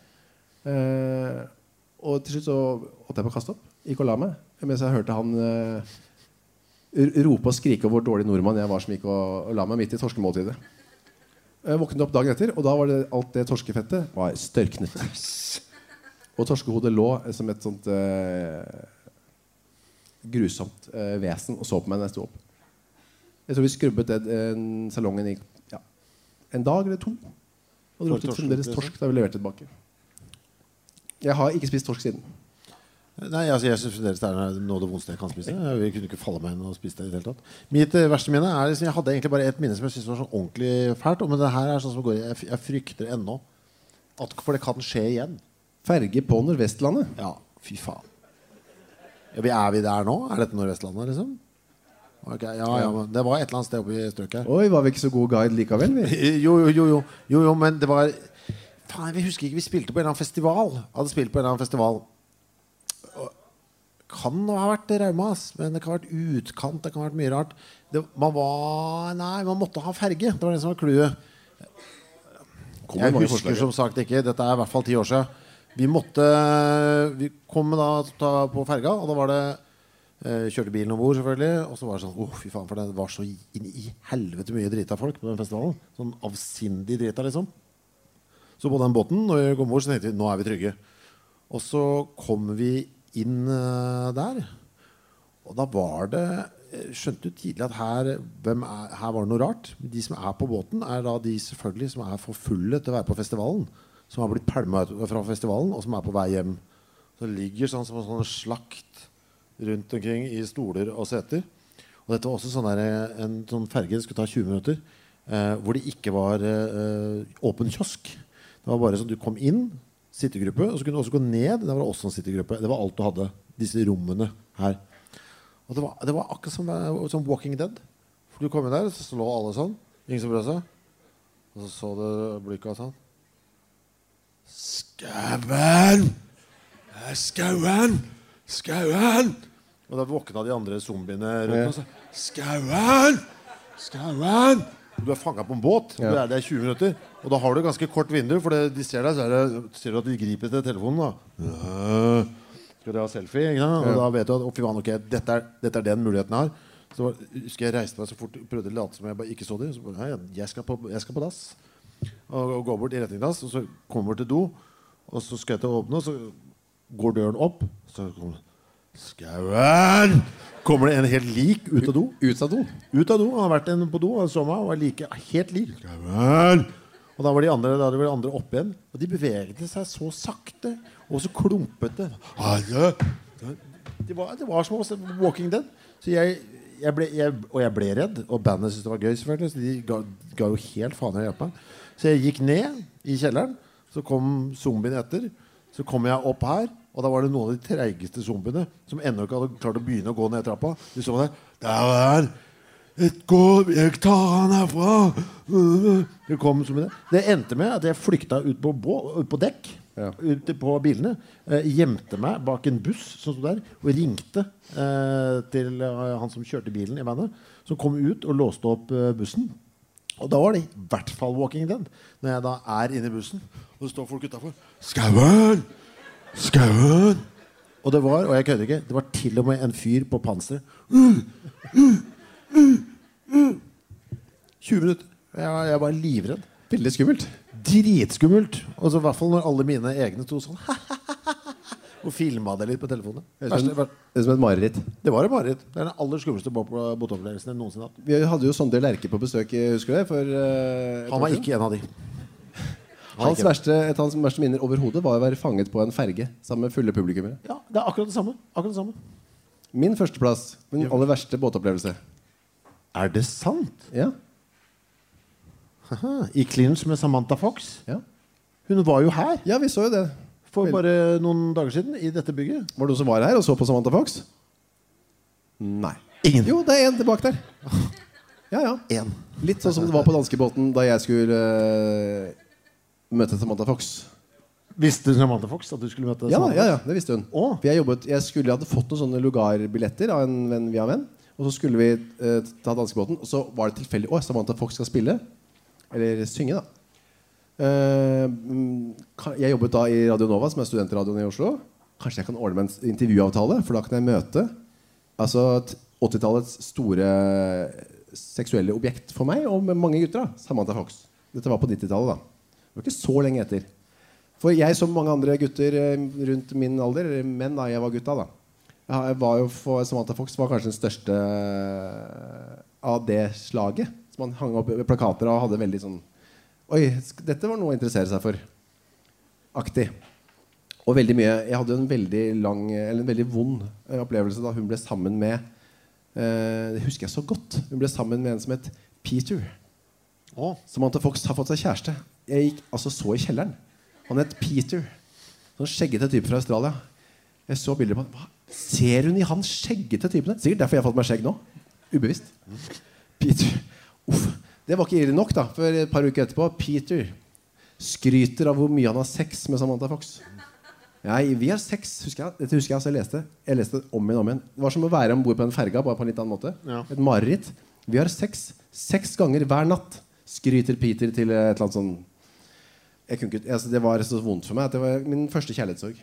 Og til slutt så holdt jeg på å kaste opp. Gikk og la meg. Mens jeg hørte han rope og skrike over hvor dårlig nordmann jeg var som gikk og la meg midt i torskemåltidet. Jeg våknet opp dagen etter, og da var det alt det torskefettet var størknet. Og torskehodet lå som et sånt grusomt vesen og så på meg når jeg sto opp. Jeg tror vi skrubbet salongen i en dag eller 2. Og drukket fremdeles torsk da vi leverte tilbake. Jeg har ikke spist torsk siden.
Nei, altså jeg synes fremdeles det er noe av det vondeste jeg kan spise. Jeg kunne ikke falle meg inn og spise det i det hele tatt. Mitt verste minne er liksom, jeg hadde egentlig bare et minne som jeg synes var sånn ordentlig fælt. Men det her er sånn som går jeg frykter ennå for det kan skje igjen.
Ferge på Nordvestlandet?
Ja, fy faen. Er vi der nå? Er dette Nordvestlandet liksom? Okay, ja, men det var et eller annet sted oppe i strøket her.
Oi, var vi ikke så god guide likevel?
Jo, men det var faen, vi husker ikke, vi spilte på en eller annen festival. Hadde spilt på en eller annen festival. Kan det ha vært Rauma, men det kan ha vært utkant. Det kan ha vært mye rart. Man måtte ha ferge. Det var det som var clouet. Jeg husker som sagt ikke. Dette er i hvert fall 10 år siden. Vi kom da på ferga, og da var det kjørte bilen ombord selvfølgelig. Og så var det sånn, fy faen, for det var så inn i helvete mye drita folk på den festivalen. Sånn avsindig drita liksom. Så på den båten, når vi kom bort, så tenkte vi, nå er vi trygge. Og så kom vi inn der. Og da var det, skjønte du tidlig at her var det noe rart. De som er på båten er da de selvfølgelig som er for fulle til å være på festivalen. Som har blitt pælmet fra festivalen, og som er på vei hjem. Så det ligger sånn som en sånn slakt rundt omkring i stoler og seter. Og dette var også sånn der, en sånn ferge, det skulle ta 20 minutter, hvor det ikke var åpen kiosk. Det var bare sånn, du kom inn, sittegruppe, og så kunne du også gå ned. Det var også en sittegruppe. Det var alt du hadde, disse rommene her. Og det var akkurat som Walking Dead. For du kom inn der, så slå alle sånn, ingen som brød seg. Og så det blikket av sånn. Skauen! Skauen! Skauen! Og da våkna de andre zombiene rundt og sa Skauen! Skauen! Du er fanget på en båt. Du er der 20 minutter. Og da har du ganske kort vindu. For de ser deg, så ser du at de griper til telefonen da. Skal de ha selfie, ikke sant? Og da vet du at okay, dette er den muligheten jeg har. Så husker jeg reiste meg så fort, prøvde å late som jeg bare ikke så det. Så bare, jeg skal på dass. Og gå bort i retning dass. Og så kommer jeg til do. Og så skal jeg til å åpne, og så går døren opp. Så kommer Skauen! Kommer det en helt lik ut av do?
Ut av do?
Ut av do. Han har vært en på do, han så meg og var helt lik. Skauen! Og da var de andre opp igjen. Og de beveget seg så sakte og så klumpete. Det var som Walking Dead. Så jeg ble redd. Og bandet syntes det var gøy selvfølgelig. Så de ga jo helt faen i å hjelpe meg. Så jeg gikk ned i kjelleren. Så kom zombien etter. Så kom jeg opp her. Og da var det noen av de treigeste zombiene som ennå ikke hadde klart å begynne å gå ned trappa. De så der. Der er han! Jeg tar han herfra! Det kom zombiene. Det endte med at jeg flykta ut på dekk. Ja. Ute på bilene. Gjemte meg bak en buss som stod der. Og ringte til han som kjørte bilen i bandet. Som kom ut og låste opp bussen. Og da var det i hvert fall Walking Dead. Når jeg da er inne i bussen, og det står folk utenfor. Skauen! Skauen! Og det var, og jeg kødder ikke, det var til og med en fyr på panseret. 20 minutter. Jeg var livredd.
Veldig skummelt.
Dritskummelt. Og så i hvert fall når alle mine egne sto sånn og filmet det litt på telefonen.
Det er som et mareritt.
Det var et mareritt. Det er den aller skummelste båtopplevelsen jeg noensinne hatt.
Vi hadde jo Sondre Lerche på besøk, husker du det?
Han var ikke en av de.
Et av hans verste minner overhodet var å være fanget på en ferge sammen med fulle publikummere.
Ja, det er akkurat det samme.
Min førsteplass, min aller verste båtopplevelse,
Er det sant?
Ja.
Haha, I clinch med Samantha Fox.
Ja.
Hun var jo her
Ja, vi så jo det.
for bare noen dager siden i dette bygget.
Var det noen som var her og så på Samantha Fox? Nei.
Ingen.
Jo, det er en tilbake der. Ja.
En.
Litt sånn som det var på danskebåten da jeg skulle møte Samantha Fox.
Visste Samantha Fox at du skulle møte
Ja,
Samantha Fox?
det visste hun.
Å.
For jeg hadde fått noen sånne lugar-billetter av en venn via venn. Og så skulle vi ta danskebåten, og så var det tilfeldig Samantha Fox skal spille. Eller synge, da. Jeg jobbet da i Radio Nova, som er studentradioen i Oslo. Kanskje jeg kan ordne meg en intervjuavtale, for da kan jeg møte 80-tallets store seksuelle objekt for meg, og med mange gutter, da, Samantha Fox. Dette var på 90-tallet, da. Det var ikke så lenge etter. For jeg, som mange andre gutter rundt min alder, menn da jeg var gutta, da, jeg var jo for Samantha Fox var kanskje den største av det slaget. Så man hang opp plakater og hadde veldig sånn oi, dette var noe å interessere seg for. Aktig. Og veldig mye. Jeg hadde en veldig lang, eller en veldig vond opplevelse da hun ble sammen med det husker jeg så godt. Hun ble sammen med en som het Peter. Samantha Fox har fått seg kjæreste. Jeg gikk så i kjelleren. Han het Peter. Sånn skjeggete type fra Australia. Jeg så bilder på han. Hva? Ser hun i han skjeggete typene? Sikkert derfor jeg har fått meg skjegg nå. Ubevisst. Peter. Uff. Det var ikke ille nok, da. For et par uker etterpå Peter skryter av hvor mye han har sex med Samantha Fox. Vi har sex, husker jeg. Dette husker jeg, jeg leste om igjen. Det var som å være ombord på en ferga, bare på en litt annen måte. Et mareritt. Vi har sex 6 ganger hver natt, skryter Peter til et eller annet sånn. Jeg kunne ikke, det var så vondt for meg at det var min første kjærlighetssorg.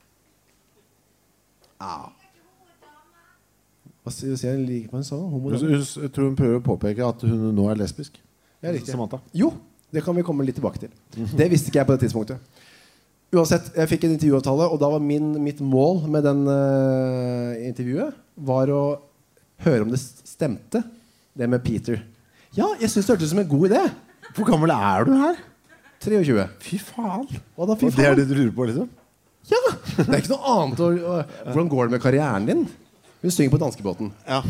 Hva sier jeg liker på en sånn?
Jeg tror hun prøver å påpeke at hun nå er lesbisk.
Ja, riktig.
Samantha.
Jo, det kan vi komme litt tilbake til. Det visste ikke jeg på det tidspunktet. Uansett, jeg fikk en intervjuavtale, og da var mitt mål med den intervjuet var å høre om det stemte, det med Peter. Ja, jeg synes det hørtes som en god idé.
Hvor gammel er du her?
23.
Fy faen.
Og
det er det du lurer på, liksom?
Ja, det er ikke noe annet hvordan går det med karrieren din? Hun synger på danskebåten.
Ja.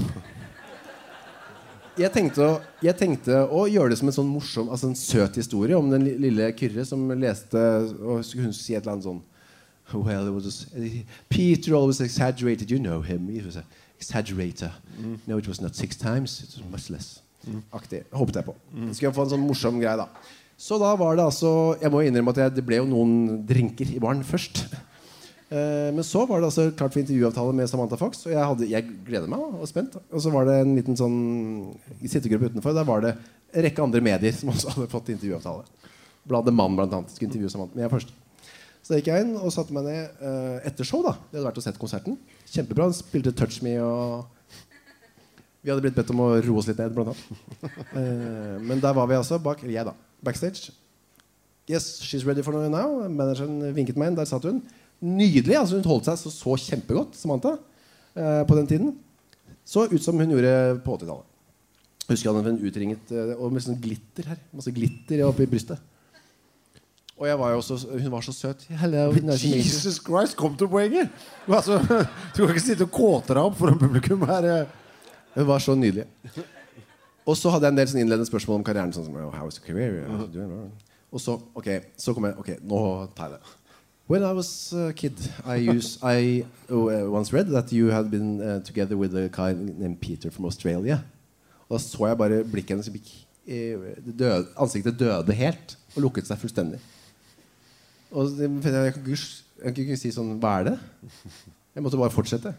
Jeg tenkte å gjøre det som en sånn morsom, en søt historie om den lille Kyrre som leste, og hun skulle si et eller annet sånn well, it was just, Peter always exaggerated, you know him. He was an exaggerator. No, it was not 6 times, it was much less. Aktig, håpet jeg på. Så skulle jeg få en sånn morsom greie da. Så da var det jeg må innrømme at det ble jo noen drinker i baren først. Men så var det klart for intervjuavtale med Samantha Fox, og jeg gleder meg og var spent. Og så var det en liten sånn sittegruppe utenfor. Der var det en rekke andre medier som også hadde fått intervjuavtale. Bladet Mann blant annet skulle intervjue Samantha, men jeg først. Så gikk jeg inn og satte meg ned etter show da. Det hadde vært å sett konserten. Kjempebra, han spilte Touch Me og vi hadde blitt bedt om å roe oss litt ned blant annet. Men der var vi jeg da, backstage. Yes, she's ready for now. Manageren vinket meg inn, der satt hun. Nydelig, hun holdt seg så kjempegodt, Samantha, på den tiden. Så ut som hun gjorde på 80-tallet. Husker jeg hadde utringet og med sånn glitter her. Masse glitter oppe i brystet. Og hun var så søt. Hello,
Jesus Christ, kom til poenget. Du kan ikke sitte og kåte deg opp foran publikum her.
Hun var så nydelig. Og så hadde jeg en del sånn innledende spørsmål om karrieren, sånn som how is your career? Og så, så kom jeg, nå tar jeg det. When I was a kid, I once read that you had been together with a guy named Peter from Australia. Og da så jeg bare blikket hennes gikk, ansiktet døde helt og lukket seg fullstendig. Og jeg kan ikke si sånn, hva er det? Jeg måtte bare fortsette.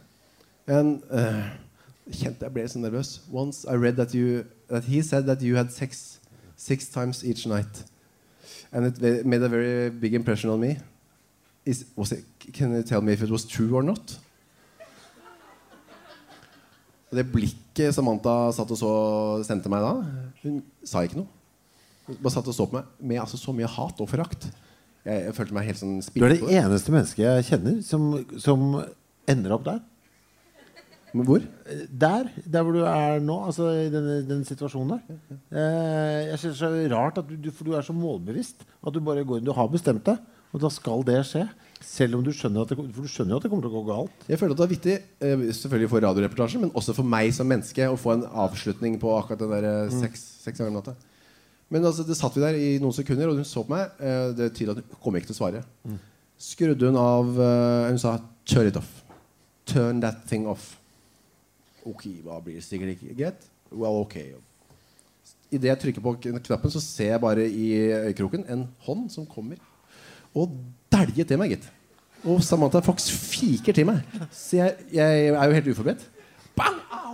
Kjente jeg ble så nervøs. Once I read that he said that you had sex 6 times each night. And it made a very big impression on me. Can you tell me if it was true or not? Og det blikket Samantha satt og sendte meg da, hun sa ikke noe. Hun bare satt og så på meg med så mye hat og forakt. Jeg følte meg helt sånn spilt på det.
Du er det eneste mennesket jeg kjenner som ender opp der.
Men hvor?
Der hvor du er nå, i den situasjonen der. Jeg synes det er rart at for du er så målbevisst at du bare går inn, du har bestemt deg, og da skal det skje. Selv om du skjønner at for du skjønner jo at det kommer til å gå galt.
Jeg føler at det er viktig, selvfølgelig for radioreportasjen, men også for meg som menneske, å få en avslutning på akkurat den der 6 ganger om natta. Men altså, det satt vi der i noen sekunder, og hun så på meg. Det tyder at hun kommer ikke til å svare. Skrudde hun av, hun sa, turn it off. Turn that thing off. Ok, hva blir det sikkert ikke greit? Well, ok. I det jeg trykker på knappen, så ser jeg bare i øyekroken en hånd som kommer og dælget til meg, gitt. Og Samantha Fox fiker til meg. Så jeg er jo helt uforberedt. Bang! Au!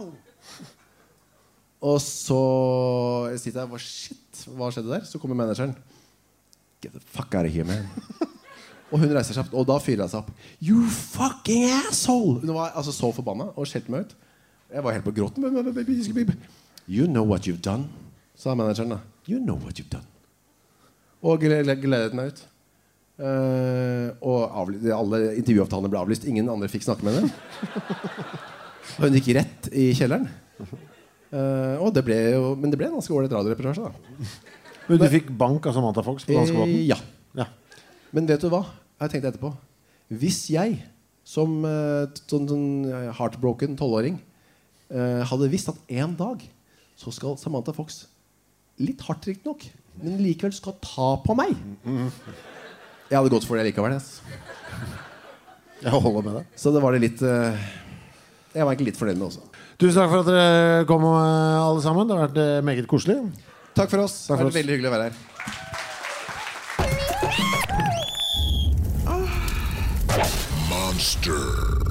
Og så sitter jeg og shit, hva skjedde der? Så kommer manageren. Get the fuck out of here, man. Og hun reiser seg opp, og da fyrer jeg seg opp. You fucking asshole! Hun var altså så forbanna og skjelte meg ut. Jeg var helt på gråten. You know what you've done, sa manageren da. You know what you've done. Og gledet meg ut. Og alle intervjuavtalene ble avlyst. Ingen andre fikk snakke med henne. Og hun gikk rett i kjelleren. Men det ble en ganske ålreit radioreportasje da.
Men du fikk bank av Samantha Fox på danskebåten?
Ja. Men vet du hva? Jeg tenkte etterpå. Hvis jeg som sånn heartbroken 12-åring hadde visst at en dag så skal Samantha Fox, litt hardt riktig nok, men likevel skal ta på meg. Jeg hadde gått for det likevel.
Jeg holder med deg.
Så det var det litt jeg var egentlig litt fornøyd med også.
Tusen takk for at dere kom alle sammen. Det har vært meget koselig.
Takk for oss. Det har vært veldig hyggelig å være her.
Monster.